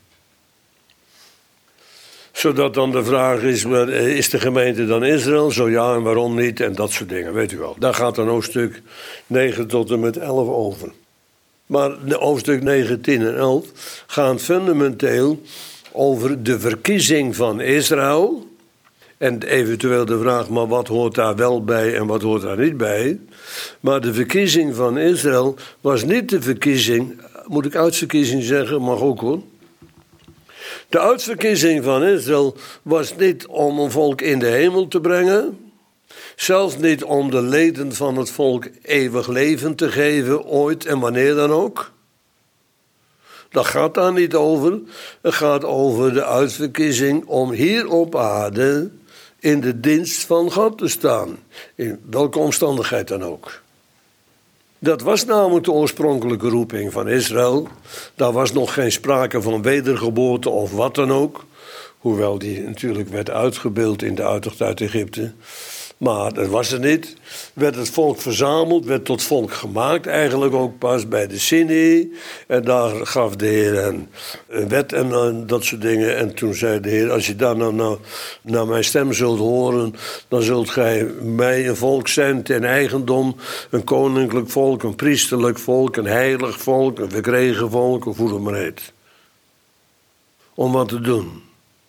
Zodat dan de vraag is de gemeente dan Israël? Zo ja, en waarom niet? En dat soort dingen, weet u wel. Daar gaat dan hoofdstuk 9 tot en met 11 over. Maar de hoofdstuk 9, 10 en 11 gaan fundamenteel over de verkiezing van Israël. En eventueel de vraag, maar wat hoort daar wel bij en wat hoort daar niet bij? Maar de verkiezing van Israël was niet de verkiezing, moet ik uitverkiezing zeggen, mag ook hoor. De uitverkiezing van Israël was niet om een volk in de hemel te brengen. Zelfs niet om de leden van het volk eeuwig leven te geven, ooit en wanneer dan ook. Dat gaat daar niet over. Het gaat over de uitverkiezing om hier op aarde in de dienst van God te staan. In welke omstandigheid dan ook. Dat was namelijk de oorspronkelijke roeping van Israël. Daar was nog geen sprake van wedergeboorte of wat dan ook. Hoewel die natuurlijk werd uitgebeeld in de uittocht uit Egypte. Maar dat was er niet. Werd het volk verzameld, werd tot volk gemaakt. Eigenlijk ook pas bij de Sinai. En daar gaf de Heer een wet en dat soort dingen. En toen zei de Heer, als je daar nou naar mijn stem zult horen, dan zult gij mij een volk zijn ten eigendom. Een koninklijk volk, een priesterlijk volk, een heilig volk, een verkregen volk, of hoe het maar heet. Om wat te doen.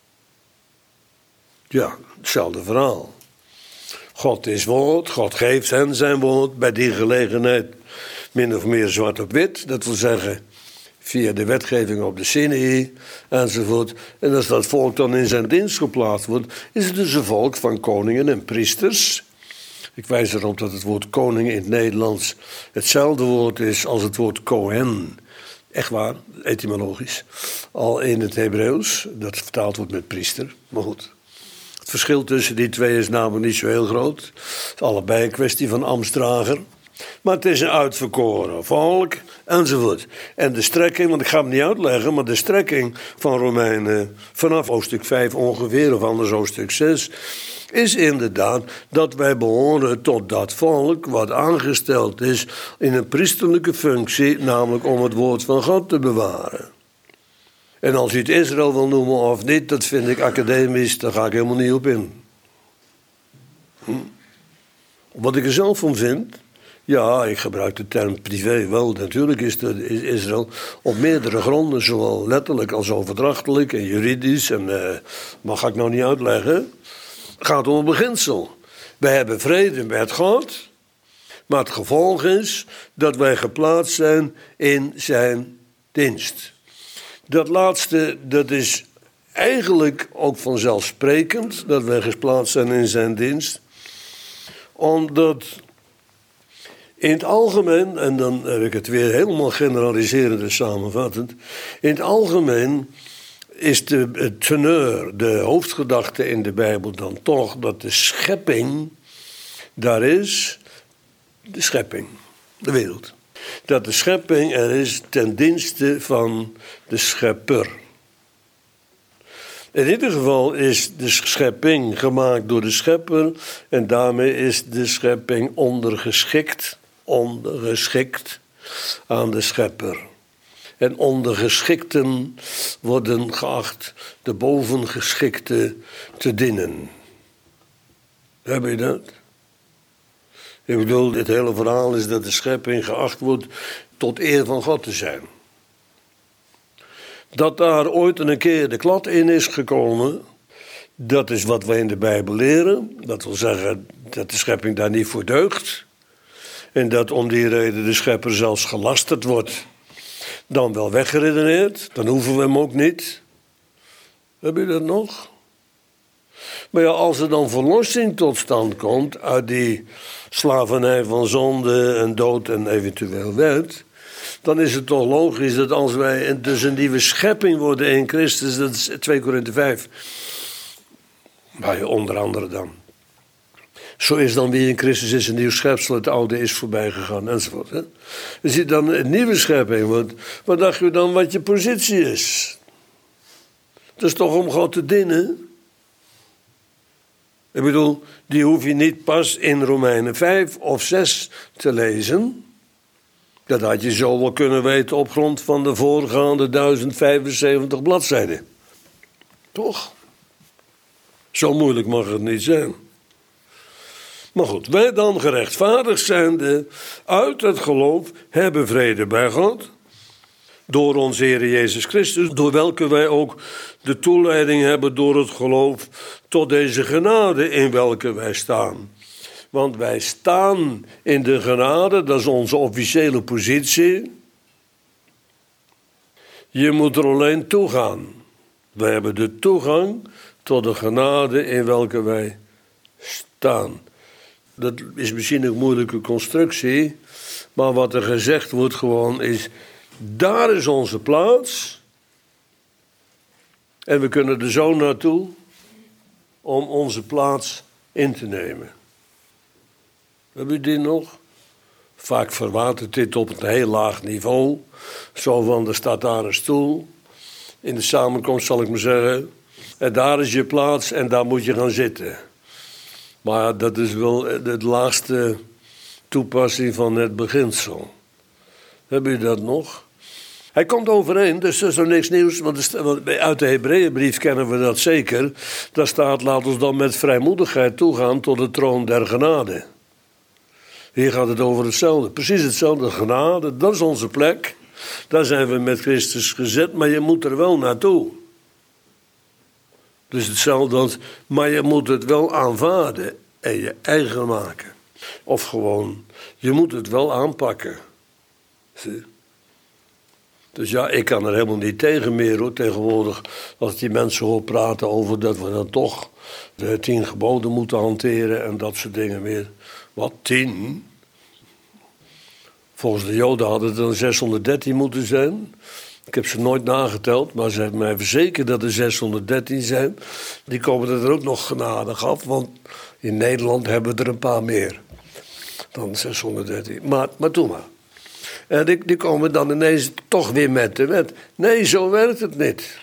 Ja, hetzelfde verhaal. God is woord, God geeft hen zijn woord. Bij die gelegenheid min of meer zwart op wit. Dat wil zeggen via de wetgeving op de Sinai enzovoort. En als dat volk dan in zijn dienst geplaatst wordt, is het dus een volk van koningen en priesters. Ik wijs erop dat het woord koning in het Nederlands hetzelfde woord is als het woord Kohen. Echt waar, etymologisch. Al in het Hebreeuws, dat vertaald wordt met priester, maar goed. Het verschil tussen die twee is namelijk niet zo heel groot. Het is allebei een kwestie van ambtsdrager. Maar het is een uitverkoren volk, enzovoort. En de strekking, want ik ga hem niet uitleggen, maar de strekking van Romeinen vanaf hoofdstuk 5 ongeveer, of anders hoofdstuk 6, is inderdaad dat wij behoren tot dat volk wat aangesteld is in een priesterlijke functie, namelijk om het woord van God te bewaren. En als u het Israël wil noemen of niet, dat vind ik academisch, daar ga ik helemaal niet op in. Wat ik er zelf van vind, ja, ik gebruik de term privé wel. Natuurlijk is Israël op meerdere gronden, zowel letterlijk als overdrachtelijk en juridisch. En maar ga ik nou niet uitleggen. Het gaat om een beginsel. Wij hebben vrede met God. Maar het gevolg is dat wij geplaatst zijn in zijn dienst. Dat laatste, dat is eigenlijk ook vanzelfsprekend, dat wij geplaatst zijn in zijn dienst. Omdat in het algemeen, en dan heb ik het weer helemaal generaliserend en samenvattend. In het algemeen is de teneur, de hoofdgedachte in de Bijbel dan toch dat de schepping daar is, de schepping, de wereld. Dat de schepping er is ten dienste van de schepper. In ieder geval is de schepping gemaakt door de schepper en daarmee is de schepping ondergeschikt aan de schepper. En ondergeschikten worden geacht de bovengeschikte te dienen. Heb je dat? Ik bedoel, dit hele verhaal is dat de schepping geacht wordt tot eer van God te zijn. Dat daar ooit een keer de klad in is gekomen, dat is wat wij in de Bijbel leren. Dat wil zeggen dat de schepping daar niet voor deugt. En dat om die reden de schepper zelfs gelasterd wordt. Dan wel weggeredeneerd, dan hoeven we hem ook niet. Heb je dat nog? Maar ja, als er dan verlossing tot stand komt uit die slavernij van zonde en dood en eventueel wet, dan is het toch logisch dat als wij dus een nieuwe schepping worden in Christus, dat is 2 Korinthe 5, waar je onder andere dan. Zo is dan wie in Christus is een nieuw schepsel, het oude is voorbij gegaan enzovoort. Hè? Als je dan een nieuwe schepping wordt, wat dacht je dan wat je positie is? Dat is toch om God te dienen? Ik bedoel, die hoef je niet pas in Romeinen 5 of 6 te lezen. Dat had je zo wel kunnen weten op grond van de voorgaande 1075 bladzijden. Toch? Zo moeilijk mag het niet zijn. Maar goed, wij dan gerechtvaardigd zijnde uit het geloof hebben vrede bij God. Door onze Heer Jezus Christus, door welke wij ook de toeleiding hebben door het geloof tot deze genade in welke wij staan. Want wij staan in de genade, dat is onze officiële positie. Je moet er alleen toe gaan. Wij hebben de toegang tot de genade in welke wij staan. Dat is misschien een moeilijke constructie, maar wat er gezegd wordt gewoon is, daar is onze plaats. En we kunnen er zo naartoe om onze plaats in te nemen. Heb je die nog? Vaak verwatert dit op een heel laag niveau. Zo van, er staat daar een stoel. In de samenkomst zal ik maar zeggen. En daar is je plaats en daar moet je gaan zitten. Maar dat is wel de laagste toepassing van het beginsel. Heb je dat nog? Hij komt overeen, dus dat is nog niks nieuws. Want uit de Hebreeënbrief kennen we dat zeker. Daar staat, laat ons dan met vrijmoedigheid toegaan tot de troon der genade. Hier gaat het over hetzelfde. Precies hetzelfde, genade, dat is onze plek. Daar zijn we met Christus gezet, maar je moet er wel naartoe. Dus hetzelfde als, maar je moet het wel aanvaarden en je eigen maken. Of gewoon, je moet het wel aanpakken. Zie? Dus ja, ik kan er helemaal niet tegen meer hoor. Tegenwoordig, als die mensen horen praten over dat we dan toch de 10 geboden moeten hanteren en dat soort dingen meer. Wat, 10? Volgens de Joden hadden het dan 613 moeten zijn. Ik heb ze nooit nageteld, maar ze hebben mij verzekerd dat er 613 zijn. Die komen er ook nog genadig af, want in Nederland hebben we er een paar meer dan 613. Maar doe maar. En die komen dan ineens toch weer met de wet. Nee, zo werkt het niet.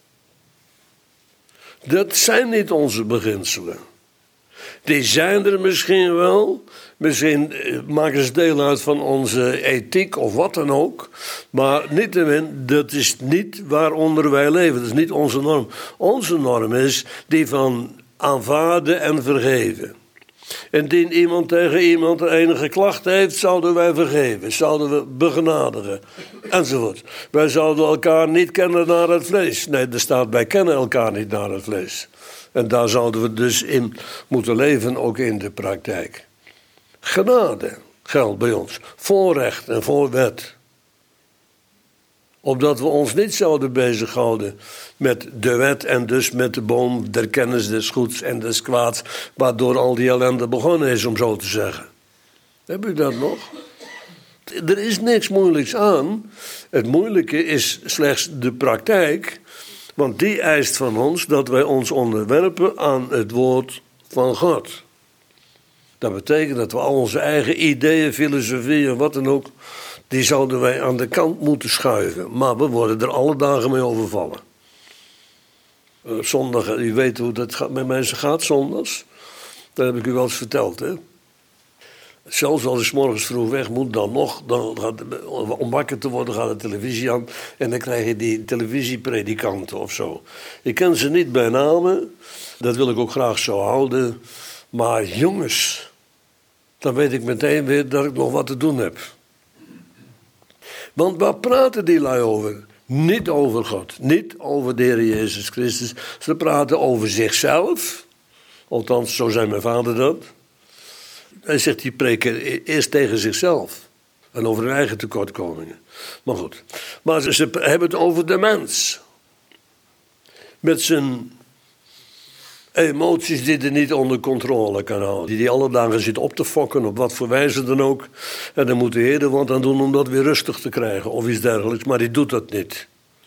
Dat zijn niet onze beginselen. Die zijn er misschien wel. Misschien maken ze deel uit van onze ethiek of wat dan ook. Maar niettemin, dat is niet waaronder wij leven. Dat is niet onze norm. Onze norm is die van aanvaarden en vergeven. Indien iemand tegen iemand enige klacht heeft, zouden wij vergeven. Zouden we begenadigen. Enzovoort. Wij zouden elkaar niet kennen naar het vlees. Nee, er staat, wij kennen elkaar niet naar het vlees. En daar zouden we dus in moeten leven, ook in de praktijk. Genade. geldt bij ons. Voor recht en voor wet. Opdat we ons niet zouden bezighouden met de wet en dus met de boom der kennis des goeds en des kwaads, waardoor al die ellende begonnen is, om zo te zeggen. Heb u dat nog? Er is niks moeilijks aan. Het moeilijke is slechts de praktijk, want die eist van ons dat wij ons onderwerpen aan het woord van God. Dat betekent dat we al onze eigen ideeën, filosofieën, wat dan ook, die zouden wij aan de kant moeten schuiven. Maar we worden er alle dagen mee overvallen. Zondag, u weet hoe dat met mensen gaat zondags. Dat heb ik u wel eens verteld, hè. Zelfs als ik 's morgens vroeg weg moet, om wakker te worden gaat de televisie aan. En dan krijg je die televisiepredikanten of zo. Ik ken ze niet bij namen. Dat wil ik ook graag zo houden. Maar jongens, dan weet ik meteen weer dat ik nog wat te doen heb. Want waar praten die lui over? Niet over God, niet over de Heer Jezus Christus. Ze praten over zichzelf. Althans, zo zei mijn vader dat. Hij zegt, die preken eerst tegen zichzelf. En over hun eigen tekortkomingen. Maar goed. Maar ze hebben het over de mens. Met zijn emoties die hij niet onder controle kan houden. Die alle dagen zit op te fokken, op wat voor wijze dan ook. En dan moet de Heer er wat aan doen om dat weer rustig te krijgen. Of iets dergelijks. Maar die doet dat niet.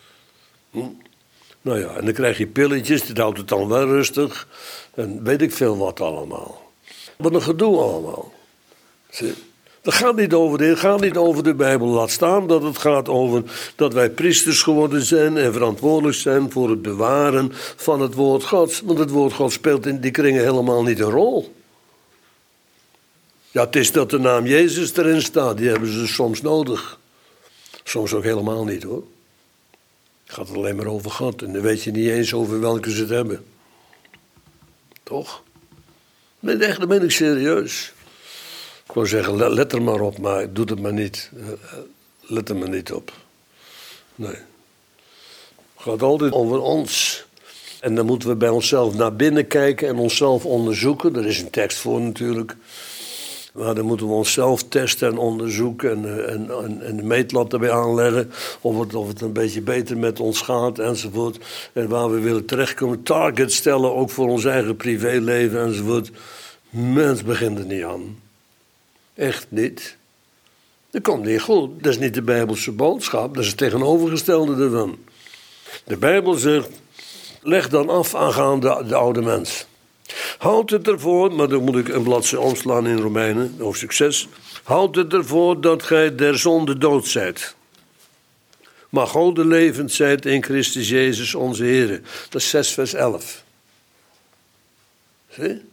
Nou ja, en dan krijg je pilletjes. Die houdt het dan wel rustig. En weet ik veel wat allemaal. Wat een gedoe allemaal. Dat gaat niet over de Heer, gaat niet over de Bijbel. Laat staan dat het gaat over dat wij priesters geworden zijn en verantwoordelijk zijn voor het bewaren van het woord Gods. Want het woord Gods speelt in die kringen helemaal niet een rol. Ja, het is dat de naam Jezus erin staat, die hebben ze soms nodig. Soms ook helemaal niet, hoor. Het gaat alleen maar over God en dan weet je niet eens over welke ze het hebben. Toch? Nee, echt, dat ben ik serieus. Ik wou zeggen, let er maar op, maar doe het maar niet. Let er maar niet op. Nee. Het gaat altijd over ons. En dan moeten we bij onszelf naar binnen kijken en onszelf onderzoeken. Er is een tekst voor natuurlijk. Maar dan moeten we onszelf testen en onderzoeken en de meetlat erbij aanleggen. Of het een beetje beter met ons gaat enzovoort. En waar we willen terechtkomen. Target stellen, ook voor ons eigen privéleven enzovoort. Mens begint er niet aan. Echt niet. Dat komt niet goed. Dat is niet de Bijbelse boodschap. Dat is het tegenovergestelde ervan. De Bijbel zegt, leg dan af aangaande de oude mens. Houd het ervoor, maar dan moet ik een bladzijde omslaan in Romeinen, hoofdstuk 6. Houd het ervoor dat gij der zonde dood zijt. Maar God levend zijt in Christus Jezus onze Heer. Dat is 6 vers 11. Zie?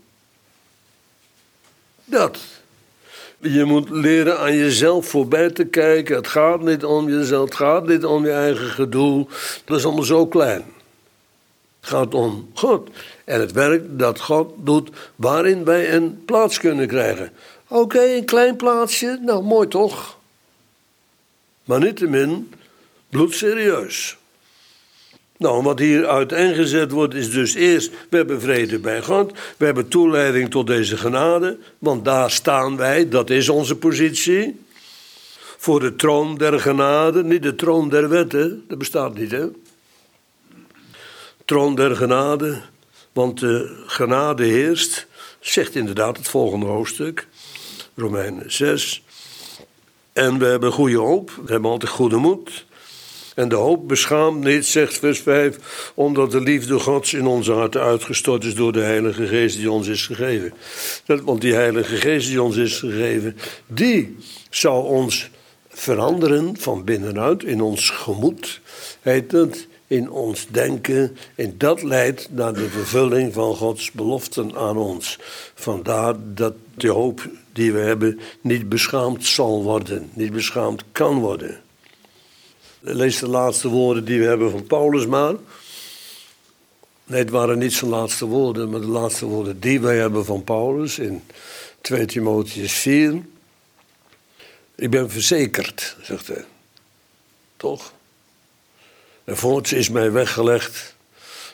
Dat. Je moet leren aan jezelf voorbij te kijken. Het gaat niet om jezelf, het gaat niet om je eigen gedoe. Dat is allemaal zo klein. Het gaat om God. En het werk dat God doet waarin wij een plaats kunnen krijgen. Oké, een klein plaatsje, nou mooi toch. Maar niettemin bloedserieus. Nou, wat hier uiteengezet wordt is dus eerst, we hebben vrede bij God. We hebben toeleiding tot deze genade. Want daar staan wij, dat is onze positie. Voor de troon der genade, niet de troon der wetten. Dat bestaat niet, hè. Troon der genade, want de genade heerst, zegt inderdaad het volgende hoofdstuk, Romeinen 6. En we hebben goede hoop, we hebben altijd goede moed. En de hoop beschaamt niet, zegt vers 5, omdat de liefde Gods in onze harten uitgestort is door de Heilige Geest die ons is gegeven. Want die Heilige Geest die ons is gegeven, die zou ons veranderen van binnenuit, in ons gemoed, heet het. In ons denken. En dat leidt naar de vervulling van Gods beloften aan ons. Vandaar dat de hoop die we hebben niet beschaamd zal worden. Niet beschaamd kan worden. Lees de laatste woorden die we hebben van Paulus maar. Nee, het waren niet zijn laatste woorden, maar de laatste woorden die wij hebben van Paulus in 2 Timotheüs 4. Ik ben verzekerd, zegt hij. Toch? En voorts is mij weggelegd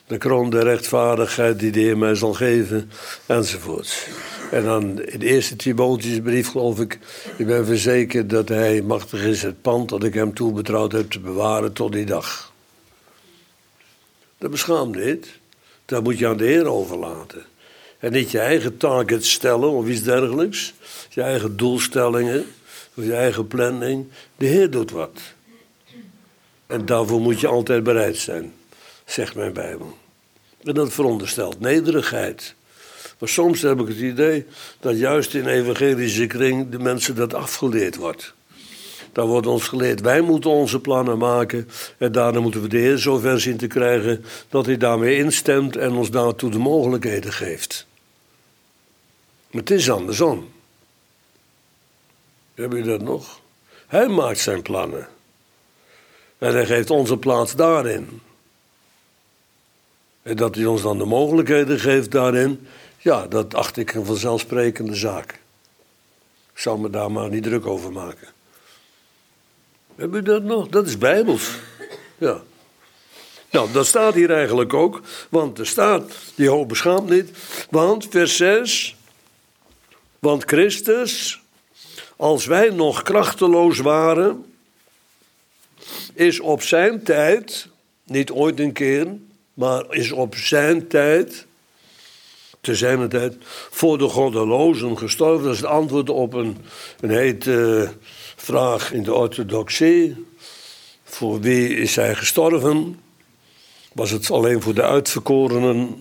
De kroon der rechtvaardigheid die de Heer mij zal geven, enzovoort. En dan in de eerste Timotheusbrief geloof ik ben verzekerd dat hij machtig is het pand dat ik hem toebetrouwd heb te bewaren tot die dag. Dat beschaamt niet. Dat moet je aan de Heer overlaten. En niet je eigen targets stellen of iets dergelijks. Je eigen doelstellingen, of je eigen planning. De Heer doet wat. En daarvoor moet je altijd bereid zijn, zegt mijn Bijbel. En dat veronderstelt nederigheid. Maar soms heb ik het idee dat juist in evangelische kring de mensen dat afgeleerd wordt. Daar wordt ons geleerd, wij moeten onze plannen maken en daarna moeten we de Heer zover zien te krijgen dat hij daarmee instemt en ons daartoe de mogelijkheden geeft. Maar het is andersom. Heb je dat nog? Hij maakt zijn plannen. En hij geeft onze plaats daarin. En dat hij ons dan de mogelijkheden geeft daarin, ja, dat acht ik een vanzelfsprekende zaak. Ik zou me daar maar niet druk over maken. Heb je dat nog? Dat is bijbels. Ja. Nou, dat staat hier eigenlijk ook. Want er staat, die hoop beschaamt niet. Want, vers 6. Want Christus, als wij nog krachteloos waren, is op zijn tijd, niet ooit een keer, maar is op zijn tijd, te zijn tijd, voor de goddelozen gestorven. Dat is het antwoord op een hete vraag in de orthodoxie. Voor wie is hij gestorven? Was het alleen voor de uitverkorenen?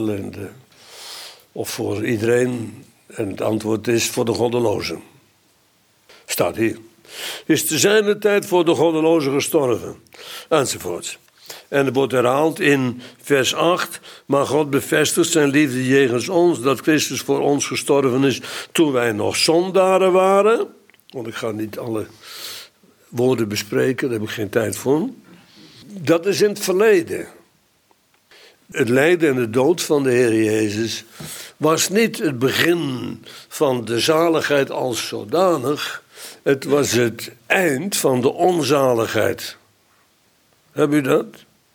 Of voor iedereen? En het antwoord is voor de goddelozen. Staat hier. Is te zijner tijd voor de goddelozen gestorven. Enzovoort. En het wordt herhaald in vers 8. Maar God bevestigt zijn liefde jegens ons, dat Christus voor ons gestorven is toen wij nog zondaren waren. Want ik ga niet alle woorden bespreken, daar heb ik geen tijd voor. Dat is in het verleden. Het lijden en de dood van de Heer Jezus was niet het begin van de zaligheid als zodanig. Het was het eind van de onzaligheid. Heb u dat?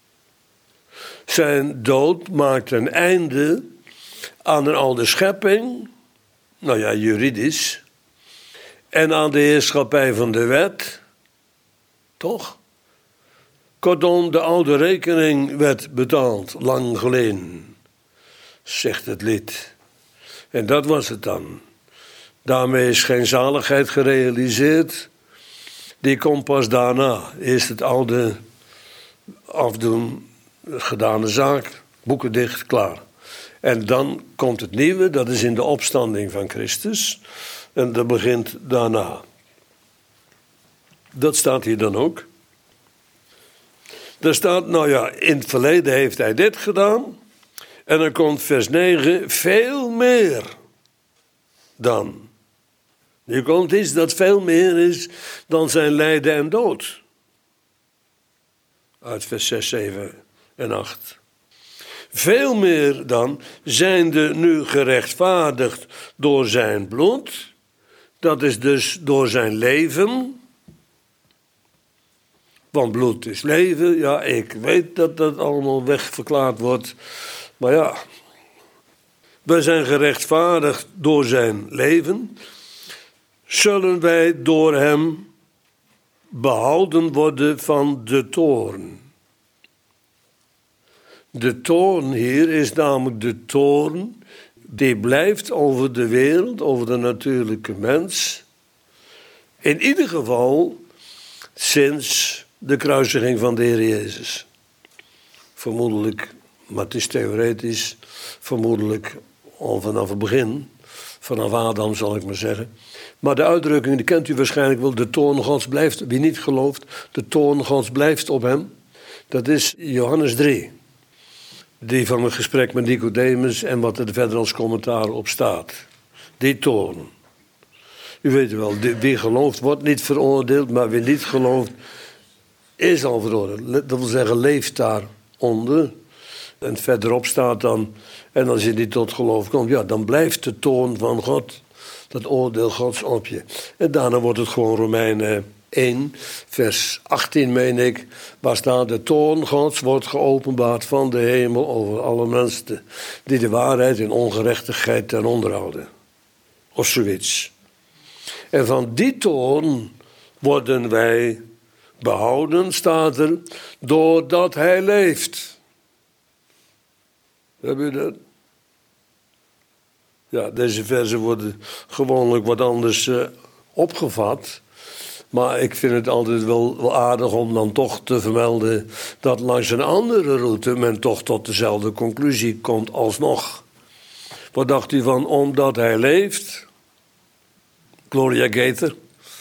Zijn dood maakt een einde aan een oude schepping. Nou ja, juridisch. En aan de heerschappij van de wet. Toch? Kortom, de oude rekening werd betaald, lang geleden. Zegt het lied. En dat was het dan. Daarmee is geen zaligheid gerealiseerd. Die komt pas daarna. Eerst het oude afdoen, gedane zaak, boeken dicht, klaar. En dan komt het nieuwe, dat is in de opstanding van Christus. En dat begint daarna. Dat staat hier dan ook. Daar staat, nou ja, in het verleden heeft hij dit gedaan. En dan komt vers 9, veel meer dan. Nu komt iets dat veel meer is dan zijn lijden en dood. Uit vers 6, 7 en 8. Veel meer dan, zijnde nu gerechtvaardigd door zijn bloed. Dat is dus door zijn leven. Want bloed is leven. Ja, ik weet dat dat allemaal wegverklaard wordt. Maar ja, wij zijn gerechtvaardigd door zijn leven. Zullen wij door hem behouden worden van de toorn. De toorn hier is namelijk de toorn die blijft over de wereld, over de natuurlijke mens. In ieder geval sinds de kruisiging van de Heer Jezus. Vermoedelijk, maar het is theoretisch, vermoedelijk al vanaf het begin. Vanaf Adam zal ik maar zeggen. Maar de uitdrukking, die kent u waarschijnlijk wel. De toorn Gods blijft, wie niet gelooft, de toorn Gods blijft op hem. Dat is Johannes 3. Die van een gesprek met Nicodemus en wat er verder als commentaar op staat. Die toorn. U weet wel, wie gelooft wordt niet veroordeeld, maar wie niet gelooft is al veroordeeld. Dat wil zeggen, leeft daaronder. En verderop staat dan, en als je niet tot geloof komt, ja, dan blijft de toorn van God, dat oordeel Gods op je. En daarna wordt het gewoon Romeinen 1, vers 18 meen ik, waar staat: de toorn Gods wordt geopenbaard van de hemel over alle mensen die de waarheid en ongerechtigheid ten onder houden. Of zoiets. En van die toorn worden wij behouden, staat er, doordat hij leeft. Heb je dat? Ja, deze verzen worden gewoonlijk wat anders opgevat. Maar ik vind het altijd wel aardig om dan toch te vermelden dat langs een andere route men toch tot dezelfde conclusie komt alsnog. Wat dacht u van omdat hij leeft? Gloria Gaither.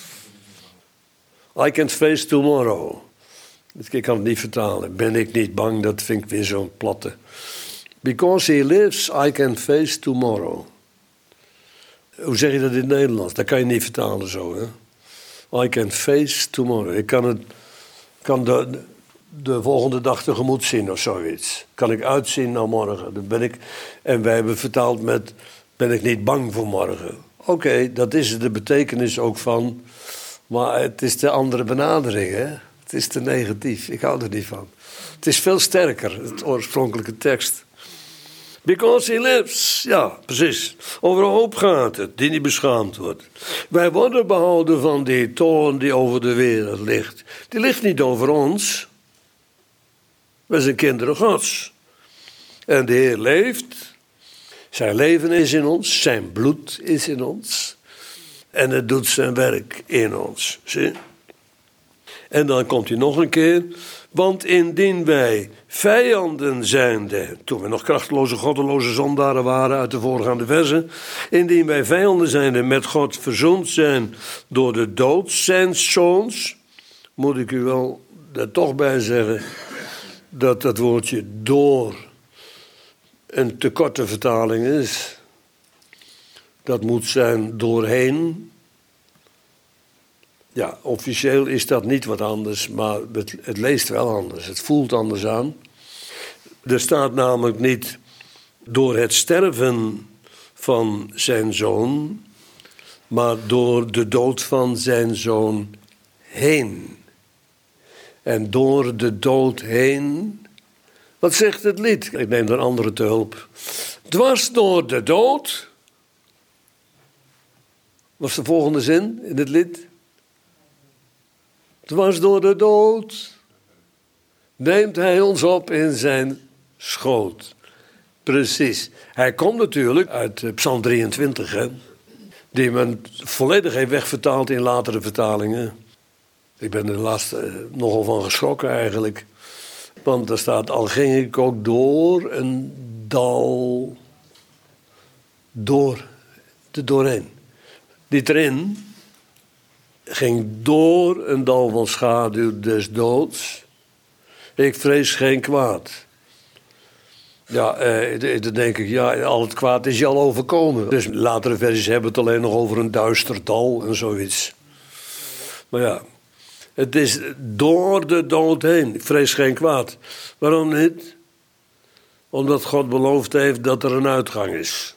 I can't face tomorrow. Ik kan het niet vertalen. Ben ik niet bang, dat vind ik weer zo'n platte. Because he lives, I can face tomorrow. Hoe zeg je dat in het Nederlands? Dat kan je niet vertalen zo, hè? I can face tomorrow. Ik kan de volgende dag tegemoet zien of zoiets. Kan ik uitzien naar morgen. En wij hebben vertaald met: ben ik niet bang voor morgen. Oké, dat is de betekenis ook van. Maar het is de andere benadering, hè? Het is te negatief. Ik hou er niet van. Het is veel sterker, het oorspronkelijke tekst. Because he lives. Ja, precies. Over een hoop gaat het, die niet beschaamd wordt. Wij worden behouden van die toorn die over de wereld ligt. Die ligt niet over ons. Wij zijn kinderen Gods. En de Heer leeft. Zijn leven is in ons. Zijn bloed is in ons. En het doet zijn werk in ons. Zie? En dan komt hij nog een keer. Want indien wij vijanden zijnde, toen we nog krachteloze, goddeloze zondaren waren uit de voorgaande verzen, indien wij vijanden zijnde met God verzoend zijn door de dood zijns zoons, moet ik u wel er toch bij zeggen dat dat woordje door een te korte vertaling is. Dat moet zijn doorheen. Ja, officieel is dat niet wat anders, maar het leest wel anders. Het voelt anders aan. Er staat namelijk niet door het sterven van zijn zoon, maar door de dood van zijn zoon heen. En door de dood heen, wat zegt het lied? Ik neem er een andere te hulp. Dwars door de dood. Wat is de volgende zin in het lied? Dwars door de dood neemt hij ons op in zijn schoot. Precies. Hij komt natuurlijk uit Psalm 23, hè, die men volledig heeft wegvertaald in latere vertalingen. Ik ben er laatst nogal van geschrokken eigenlijk. Want daar staat: al ging ik ook door een dal, doorheen. Niet erin. Ging door een dal van schaduw des doods. Ik vrees geen kwaad. Ja, dan denk ik, ja, al het kwaad is je al overkomen. Dus latere versies hebben het alleen nog over een duister dal en zoiets. Maar ja, het is door de dood heen. Ik vrees geen kwaad. Waarom niet? Omdat God beloofd heeft dat er een uitgang is.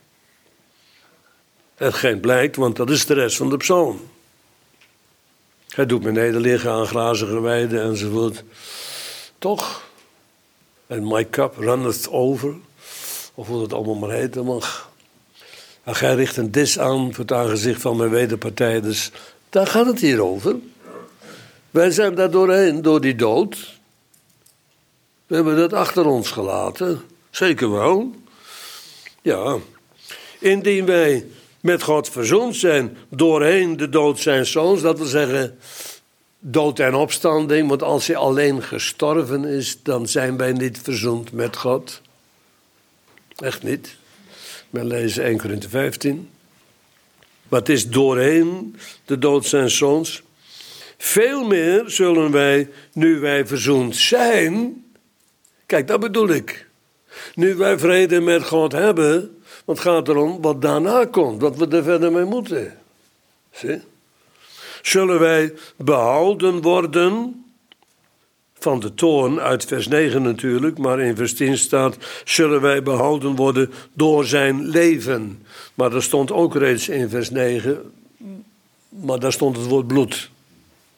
Hetgeen blijkt, want dat is de rest van de psalm. Hij doet me nederliggen aan grazige weiden enzovoort. Toch? En my cup runneth over. Of hoe het allemaal maar heten mag. En gij richt een dis aan voor het aangezicht van mijn wederpartijders. Daar gaat het hier over. Wij zijn daar doorheen, door die dood. We hebben dat achter ons gelaten. Zeker wel. Ja. Indien wij met God verzoend zijn doorheen de dood zijns zoons. Dat wil zeggen dood en opstanding. Want als hij alleen gestorven is, dan zijn wij niet verzoend met God. Echt niet. We lezen 1 Korinthe 15. Maar het is doorheen de dood zijns zoons. Veel meer zullen wij, nu wij verzoend zijn. Kijk, dat bedoel ik. Nu wij vrede met God hebben. Want het gaat erom wat daarna komt, wat we er verder mee moeten. Zie? Zullen wij behouden worden van de toorn, uit vers 9 natuurlijk, maar in vers 10 staat: zullen wij behouden worden door zijn leven. Maar er stond ook reeds in vers 9, maar daar stond het woord bloed.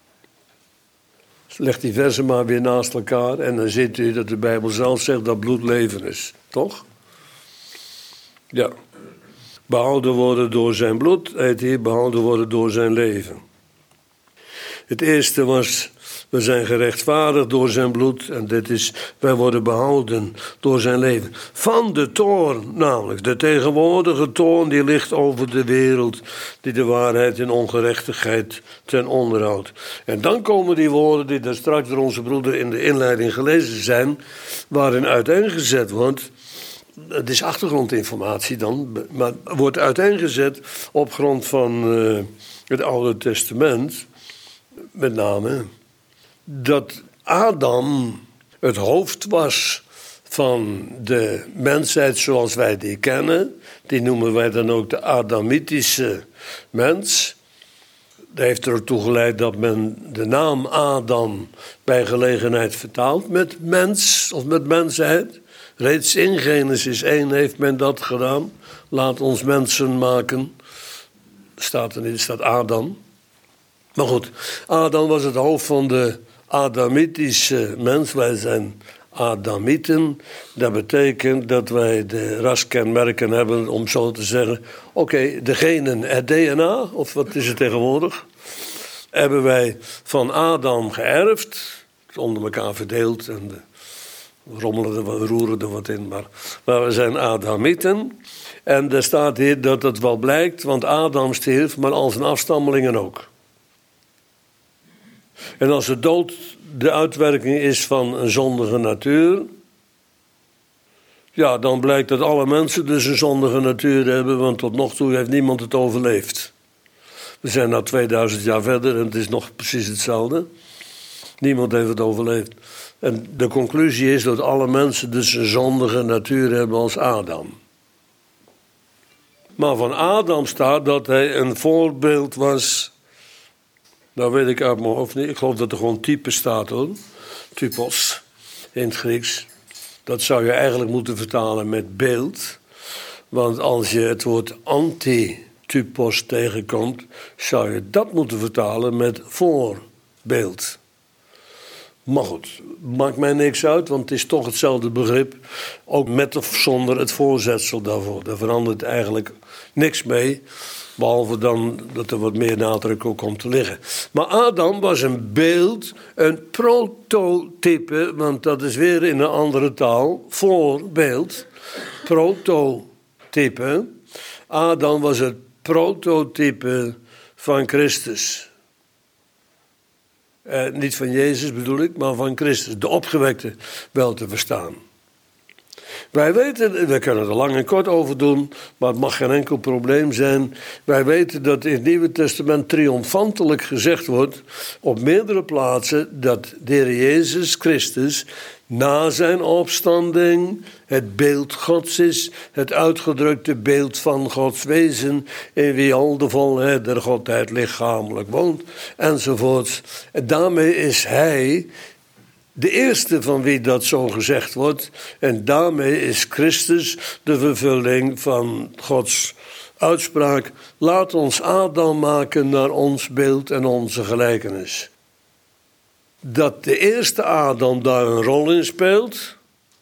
Leg die versen maar weer naast elkaar en dan ziet u dat de Bijbel zelf zegt dat bloed leven is. Toch? Ja. Behouden worden door zijn bloed, heet hier behouden worden door zijn leven. Het eerste was, we zijn gerechtvaardigd door zijn bloed. En dit is, wij worden behouden door zijn leven. Van de toorn namelijk. De tegenwoordige toorn die ligt over de wereld. Die de waarheid en ongerechtigheid ten onder houdt. En dan komen die woorden die daar straks door onze broeder in de inleiding gelezen zijn. Waarin uiteengezet wordt. Het is achtergrondinformatie dan. Maar wordt uiteengezet op grond van het Oude Testament. Met name dat Adam het hoofd was van de mensheid zoals wij die kennen. Die noemen wij dan ook de Adamitische mens. Dat heeft ertoe geleid dat men de naam Adam bij gelegenheid vertaalt met mens of met mensheid. Reeds in Genesis 1 heeft men dat gedaan. Laat ons mensen maken. Staat er niet, staat Adam. Maar goed, Adam was het hoofd van de Adamitische mens. Wij zijn Adamieten. Dat betekent dat wij de raskenmerken hebben, om zo te zeggen. Oké, de genen, het DNA, of wat is het tegenwoordig, hebben wij van Adam geërfd. Onder elkaar verdeeld en roeren er wat in. Maar we zijn Adamieten. En er staat hier dat het wel blijkt, want Adam stierf, maar al zijn afstammelingen ook. En als de dood de uitwerking is van een zondige natuur, ja, dan blijkt dat alle mensen dus een zondige natuur hebben, want tot nog toe heeft niemand het overleefd. We zijn nu 2000 jaar verder en het is nog precies hetzelfde. Niemand heeft het overleefd. En de conclusie is dat alle mensen dus een zondige natuur hebben als Adam. Maar van Adam staat dat hij een voorbeeld was. Nou weet ik uit mijn hoofd niet. Ik geloof dat er gewoon type staat hoor. Typos in het Grieks. Dat zou je eigenlijk moeten vertalen met beeld. Want als je het woord antitypos tegenkomt, zou je dat moeten vertalen met voorbeeld. Maar goed, maakt mij niks uit, want het is toch hetzelfde begrip. Ook met of zonder het voorzetsel daarvoor. Daar verandert eigenlijk niks mee. Behalve dan dat er wat meer nadruk ook komt te liggen. Maar Adam was een beeld, een prototype, want dat is weer in een andere taal. Voorbeeld, prototype. Adam was het prototype van Christus. Niet van Jezus bedoel ik, maar van Christus. De opgewekte wel te verstaan. Wij weten, we kunnen er lang en kort over doen, maar het mag geen enkel probleem zijn. Wij weten dat in het Nieuwe Testament triomfantelijk gezegd wordt op meerdere plaatsen dat de Heer Jezus Christus na zijn opstanding het beeld Gods is, het uitgedrukte beeld van Gods wezen, in wie al de volheid der Godheid lichamelijk woont, enzovoorts. En daarmee is hij de eerste van wie dat zo gezegd wordt. En daarmee is Christus de vervulling van Gods uitspraak. Laat ons Adam maken naar ons beeld en onze gelijkenis. Dat de eerste Adam daar een rol in speelt.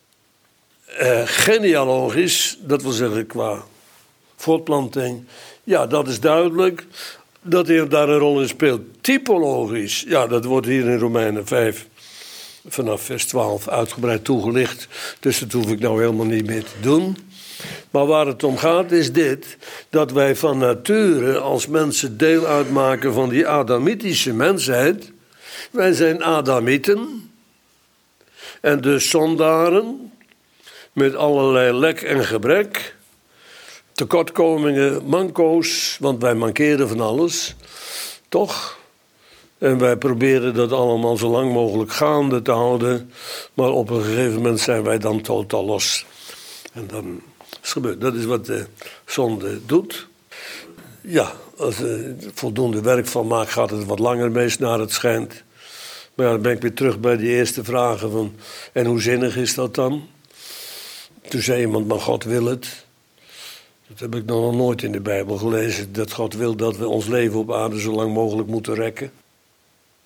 Genealogisch, dat wil zeggen qua voortplanting. Ja, dat is duidelijk. Dat hij daar een rol in speelt. Typologisch, ja, dat wordt hier in Romeinen 5... vanaf vers 12 uitgebreid toegelicht. Dus dat hoef ik nou helemaal niet meer te doen. Maar waar het om gaat is dit. Dat wij van nature als mensen deel uitmaken van die Adamitische mensheid. Wij zijn Adamieten. En dus zondaren. Met allerlei lek en gebrek. Tekortkomingen, manco's. Want wij mankeren van alles. Toch? En wij proberen dat allemaal zo lang mogelijk gaande te houden. Maar op een gegeven moment zijn wij dan totaal los. En dan is het gebeurd. Dat is wat de zonde doet. Ja, als je voldoende werk van maakt, gaat het wat langer meest naar het schijnt. Maar ja, dan ben ik weer terug bij die eerste vragen van... En hoe zinnig is dat dan? Toen zei iemand, maar God wil het. Dat heb ik nog nooit in de Bijbel gelezen. Dat God wil dat we ons leven op aarde zo lang mogelijk moeten rekken.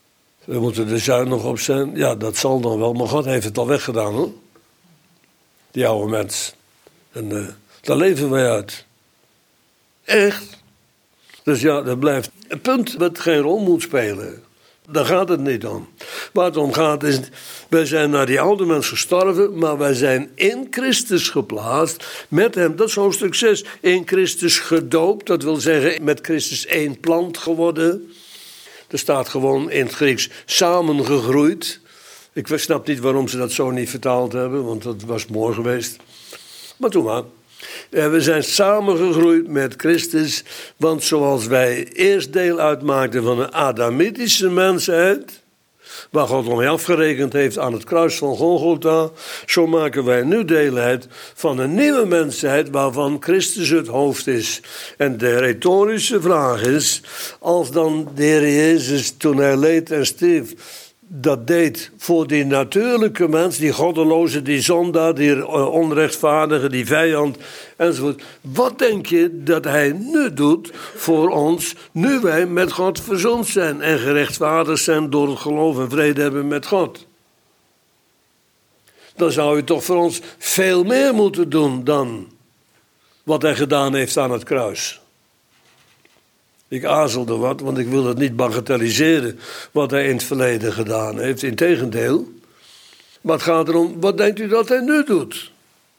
We moeten er zuinig op zijn. Ja, dat zal dan wel, maar God heeft het al weggedaan, hoor. Die oude mens. En daar leven wij uit. Echt. Dus ja, dat blijft een punt wat geen rol moet spelen. Daar gaat het niet om. Waar het om gaat is, wij zijn naar die oude mens gestorven, maar wij zijn in Christus geplaatst. Met hem, dat is hoofdstuk 6, in Christus gedoopt. Dat wil zeggen, met Christus één plant geworden. Er staat gewoon in het Grieks samengegroeid. Ik snap niet waarom ze dat zo niet vertaald hebben, want dat was mooi geweest. Maar toen maar. We zijn samengegroeid met Christus, want zoals wij eerst deel uitmaakten van een Adamitische mensheid, waar God om mee afgerekend heeft aan het kruis van Golgotha, zo maken wij nu deel uit van een nieuwe mensheid waarvan Christus het hoofd is. En de retorische vraag is, als dan de Heer Jezus toen hij leed en stierf, dat deed voor die natuurlijke mens, die goddeloze, die zondaar, die onrechtvaardige, die vijand enzovoort. Wat denk je dat hij nu doet voor ons, nu wij met God verzoend zijn en gerechtvaardigd zijn door het geloof en vrede hebben met God? Dan zou hij toch voor ons veel meer moeten doen dan wat hij gedaan heeft aan het kruis. Ik aarzelde wat, want ik wil het niet bagatelliseren wat hij in het verleden gedaan heeft. Integendeel. Maar het gaat erom, wat denkt u dat hij nu doet?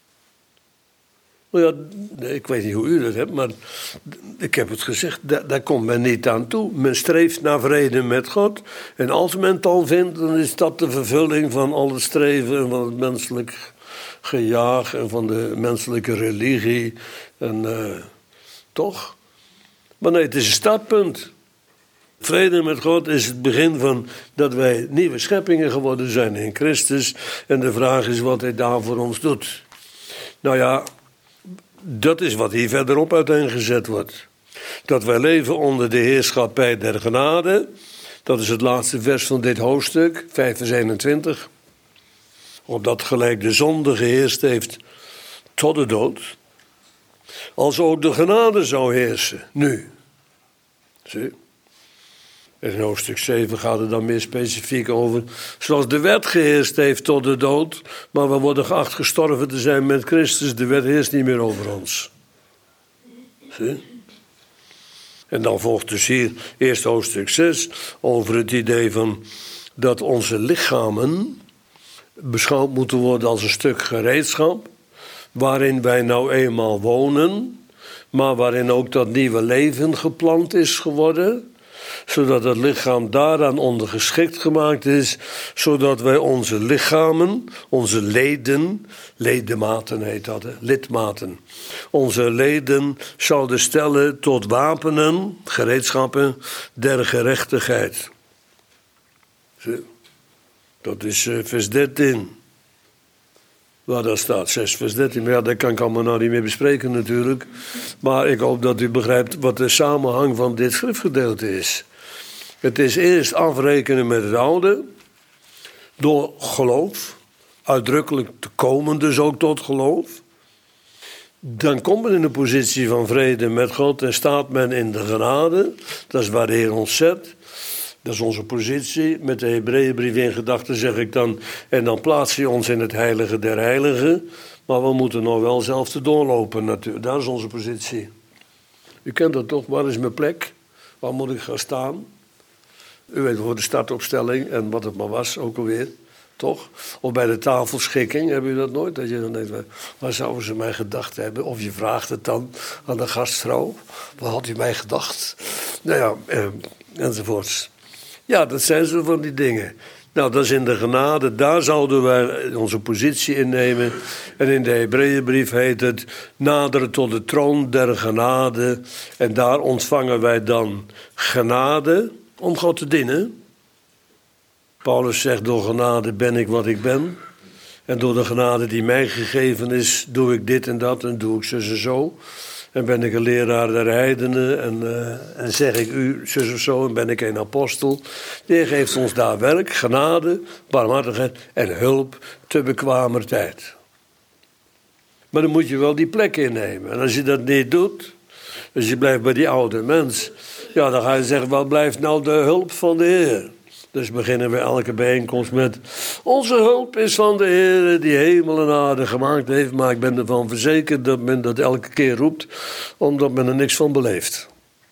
Nou ja, ik weet niet hoe u dat hebt, maar ik heb het gezegd, daar komt men niet aan toe. Men streeft naar vrede met God. En als men het al vindt, dan is dat de vervulling van al het streven en van het menselijk gejaag en van de menselijke religie. En toch? Maar nee, het is een startpunt. Vrede met God is het begin van dat wij nieuwe scheppingen geworden zijn in Christus. En de vraag is wat hij daar voor ons doet. Nou ja, dat is wat hier verderop uiteengezet wordt. Dat wij leven onder de heerschappij der genade. Dat is het laatste vers van dit hoofdstuk, 5 vers 21. Opdat gelijk de zonde geheerst heeft tot de dood, als ook de genade zou heersen, nu. Zie? In hoofdstuk 7 gaat het dan meer specifiek over, zoals de wet geheerst heeft tot de dood, maar we worden geacht gestorven te zijn met Christus. De wet heerst niet meer over ons. Zie? En dan volgt dus hier eerst hoofdstuk 6 over het idee van dat onze lichamen beschouwd moeten worden als een stuk gereedschap, waarin wij nou eenmaal wonen, maar waarin ook dat nieuwe leven geplant is geworden, zodat het lichaam daaraan ondergeschikt gemaakt is, zodat wij onze lichamen, onze leden, ledematen heet dat, lidmaten, onze leden zouden stellen tot wapenen, gereedschappen der gerechtigheid. Dat is vers 13. Waar dat staat, 6 vers 13. Maar ja, dat kan ik allemaal nou niet meer bespreken natuurlijk. Maar ik hoop dat u begrijpt wat de samenhang van dit schriftgedeelte is. Het is eerst afrekenen met het oude, door geloof, uitdrukkelijk te komen dus ook tot geloof. Dan komt men in de positie van vrede met God en staat men in de genade. Dat is waar de Heer ons zet. Dat is onze positie. Met de Hebreeënbrief in gedachten zeg ik dan, en dan plaats je ons in het heilige der heiligen. Maar we moeten nog wel zelf te doorlopen natuurlijk. Daar is onze positie. U kent dat toch? Waar is mijn plek? Waar moet ik gaan staan? U weet voor de startopstelling en wat het maar was ook alweer. Toch? Of bij de tafelschikking, hebben u dat nooit? Dat je dan denkt, waar zouden ze mij gedacht hebben? Of je vraagt het dan aan de gastvrouw. Wat had u mij gedacht? Nou ja, enzovoorts. Ja, dat zijn zo van die dingen. Nou, dat is in de genade. Daar zouden wij onze positie innemen. En in de Hebreeënbrief heet het naderen tot de troon der genade. En daar ontvangen wij dan genade om God te dienen. Paulus zegt, door genade ben ik wat ik ben. En door de genade die mij gegeven is, doe ik dit en dat en doe ik zus en zo. En ben ik een leraar der heidenen en zeg ik u zus of zo en ben ik een apostel. De Heer geeft ons daar werk, genade, barmhartigheid en hulp te bekwamer tijd. Maar dan moet je wel die plek innemen. En als je dat niet doet, als je blijft bij die oude mens, ja, dan ga je zeggen, wat blijft nou de hulp van de Heer? Dus beginnen we elke bijeenkomst met: onze hulp is van de Heer die hemel en aarde gemaakt heeft. Maar ik ben ervan verzekerd dat men dat elke keer roept, omdat men er niks van beleeft.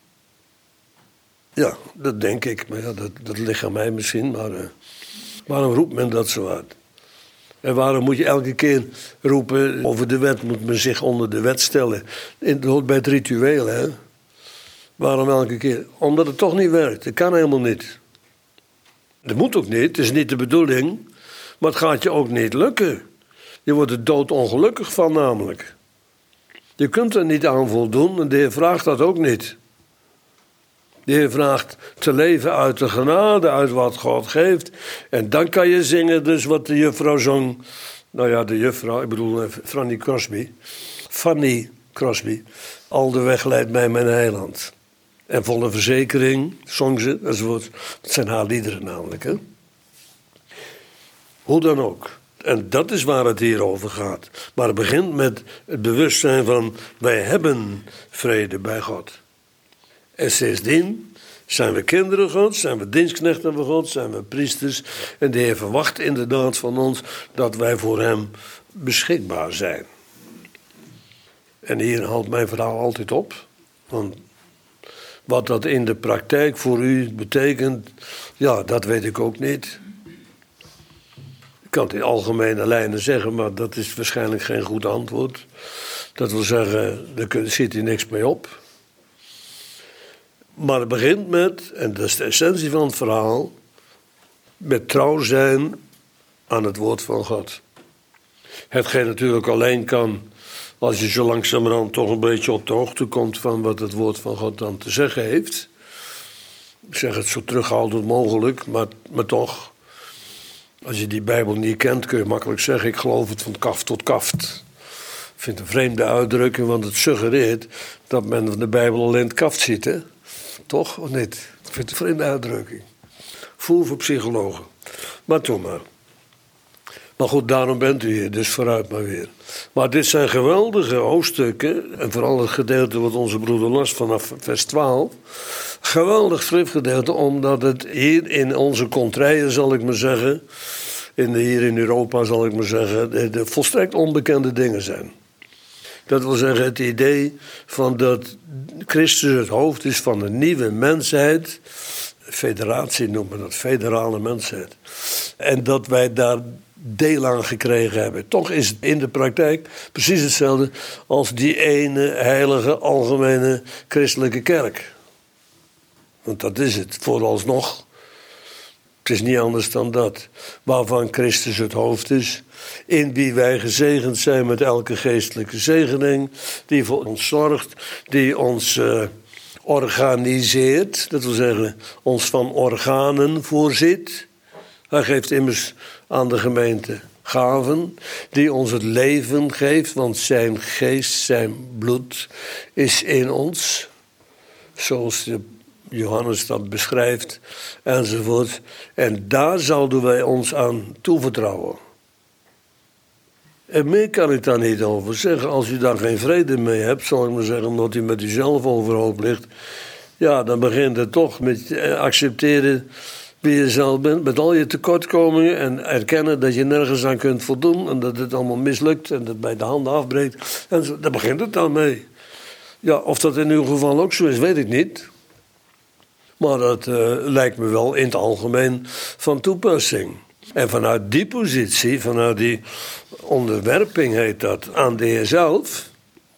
Ja, dat denk ik. Maar ja, dat ligt aan mij misschien. Maar waarom roept men dat zo uit? En waarom moet je elke keer roepen over de wet? Moet men zich onder de wet stellen? Dat hoort bij het ritueel, hè? Waarom elke keer? Omdat het toch niet werkt. Het kan helemaal niet. Dat moet ook niet. Het is niet de bedoeling. Maar het gaat je ook niet lukken. Je wordt er doodongelukkig van namelijk. Je kunt er niet aan voldoen en de Heer vraagt dat ook niet. De Heer vraagt te leven uit de genade, uit wat God geeft. En dan kan je zingen dus wat de juffrouw zong. Nou ja, de juffrouw, ik bedoel Fanny Crosby. Al de weg leidt mij mijn heiland. En volle verzekering, zong ze, enzovoort. Dat zijn haar liederen namelijk, hè. Hoe dan ook. En dat is waar het hier over gaat. Maar het begint met het bewustzijn van: wij hebben vrede bij God. En sindsdien zijn we kinderen Gods, zijn we dienstknechten van God, zijn we priesters. En de Heer verwacht inderdaad van ons dat wij voor hem beschikbaar zijn. En hier houdt mijn verhaal altijd op. Want wat dat in de praktijk voor u betekent, ja, dat weet ik ook niet. Ik kan het in algemene lijnen zeggen, maar dat is waarschijnlijk geen goed antwoord. Dat wil zeggen, daar zit hier niks mee op. Maar het begint met, en dat is de essentie van het verhaal, met trouw zijn aan het woord van God. Hetgeen natuurlijk alleen kan als je zo langzamerhand toch een beetje op de hoogte komt van wat het woord van God dan te zeggen heeft. Ik zeg het zo terughoudend mogelijk, maar toch. Als je die Bijbel niet kent, kun je makkelijk zeggen: ik geloof het van kaft tot kaft. Ik vind het een vreemde uitdrukking, want het suggereert dat men van de Bijbel alleen het kaft ziet, hè? Toch, of niet? Ik vind het een vreemde uitdrukking. Voer voor psychologen. Maar toch maar. Maar goed, daarom bent u hier, dus vooruit maar weer. Maar dit zijn geweldige hoofdstukken, en vooral het gedeelte wat onze broeder las vanaf vers 12. Geweldig schriftgedeelte, omdat het hier in onze contraien, zal ik maar zeggen, hier in Europa, zal ik maar zeggen, de volstrekt onbekende dingen zijn. Dat wil zeggen het idee van dat Christus het hoofd is van een nieuwe mensheid. Federatie noemen we dat, federale mensheid. En dat wij daar deel aan gekregen hebben. Toch is het in de praktijk precies hetzelfde als die ene heilige algemene christelijke kerk. Want dat is het, vooralsnog. Het is niet anders dan dat. Waarvan Christus het hoofd is. In wie wij gezegend zijn met elke geestelijke zegening. Die voor ons zorgt. Die ons organiseert. Dat wil zeggen, ons van organen voorziet. Hij geeft immers aan de gemeente gaven. Die ons het leven geeft. Want zijn geest, zijn bloed is in ons. Zoals Johannes dat beschrijft, enzovoort. En daar zouden wij ons aan toevertrouwen. En meer kan ik daar niet over zeggen. Als u daar geen vrede mee hebt, zal ik maar zeggen, omdat u met uzelf overhoop ligt. Ja, dan begint het toch met accepteren wie je zelf bent, met al je tekortkomingen. En erkennen dat je nergens aan kunt voldoen. En dat het allemaal mislukt en dat het bij de handen afbreekt. En zo, daar begint het dan mee. Ja, of dat in uw geval ook zo is, weet ik niet. Maar dat lijkt me wel in het algemeen van toepassing. En vanuit die positie, vanuit die onderwerping heet dat, aan de Heer zelf,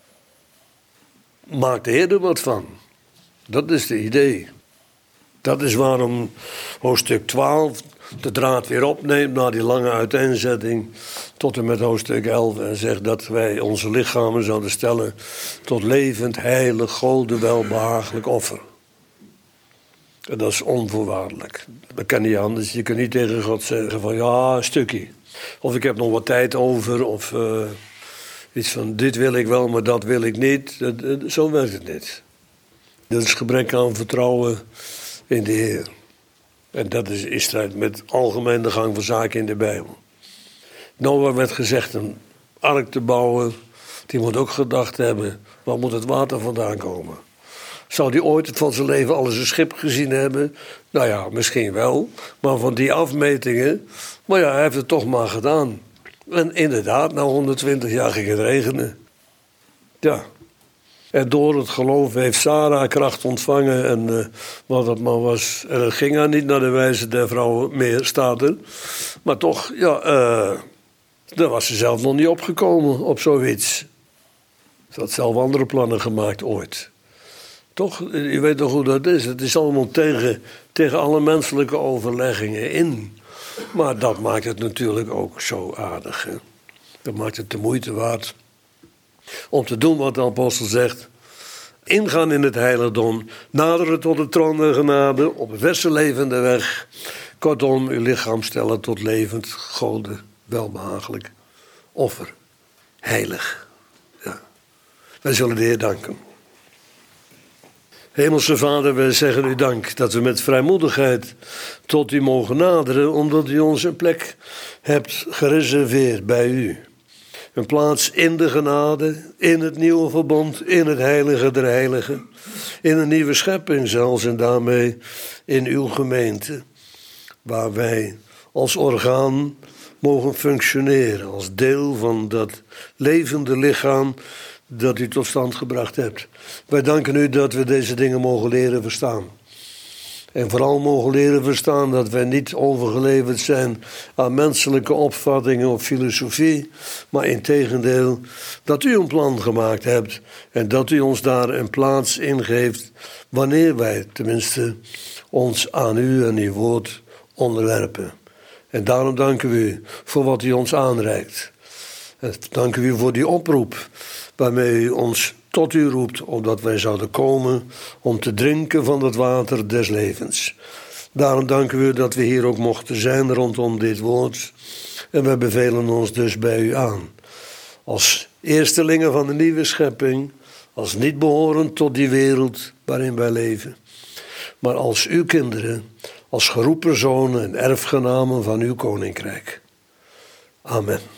maakt de Heer er wat van. Dat is het idee. Dat is waarom hoofdstuk 12 de draad weer opneemt na die lange uiteenzetting tot en met hoofdstuk 11 en zegt dat wij onze lichamen zouden stellen tot levend, heilig, Gode welbehagelijk offer. En dat is onvoorwaardelijk. Dat kan niet anders. Je kunt niet tegen God zeggen van ja, een stukje. Of ik heb nog wat tijd over. Of iets van dit wil ik wel, maar dat wil ik niet. Zo werkt het niet. Dat is gebrek aan vertrouwen in de Heer. En dat is in strijd met algemeen de gang van zaken in de Bijbel. Noah werd gezegd een ark te bouwen. Die moet ook gedacht hebben, waar moet het water vandaan komen? Zou hij ooit van zijn leven al eens een schip gezien hebben? Nou ja, misschien wel. Maar van die afmetingen... Maar ja, hij heeft het toch maar gedaan. En inderdaad, na 120 jaar ging het regenen. Ja. En door het geloof heeft Sarah kracht ontvangen. En wat het maar was. En het ging haar niet naar de wijze der vrouwen meer, staat er. Maar toch, ja, daar was ze zelf nog niet opgekomen op zoiets. Ze had zelf andere plannen gemaakt ooit. Toch, je weet toch hoe dat is. Het is allemaal tegen alle menselijke overleggingen in. Maar dat maakt het natuurlijk ook zo aardig. Hè? Dat maakt het de moeite waard om te doen wat de apostel zegt. Ingaan in het heiligdom, naderen tot de troon der genade, op een verse levende weg. Kortom, uw lichaam stellen tot levend, gode, welbehagelijk offer. Heilig. Ja. Wij zullen de Heer danken. Hemelse Vader, wij zeggen u dank dat we met vrijmoedigheid tot u mogen naderen, omdat u ons een plek hebt gereserveerd bij u. Een plaats in de genade, in het nieuwe verbond, in het heilige der heiligen, in een nieuwe schepping zelfs en daarmee in uw gemeente, waar wij als orgaan mogen functioneren, als deel van dat levende lichaam dat u tot stand gebracht hebt. Wij danken u dat we deze dingen mogen leren verstaan. En vooral mogen leren verstaan dat wij niet overgeleverd zijn aan menselijke opvattingen of filosofie, maar integendeel dat u een plan gemaakt hebt en dat u ons daar een plaats in geeft wanneer wij tenminste ons aan u en uw woord onderwerpen. En daarom danken we u voor wat u ons aanreikt. En danken we u voor die oproep waarmee u ons tot u roept, opdat wij zouden komen om te drinken van het water des levens. Daarom danken we u dat we hier ook mochten zijn rondom dit woord. En wij bevelen ons dus bij u aan. Als eerstelingen van de nieuwe schepping, als niet behorend tot die wereld waarin wij leven, maar als uw kinderen, als geroepen zonen en erfgenamen van uw koninkrijk. Amen.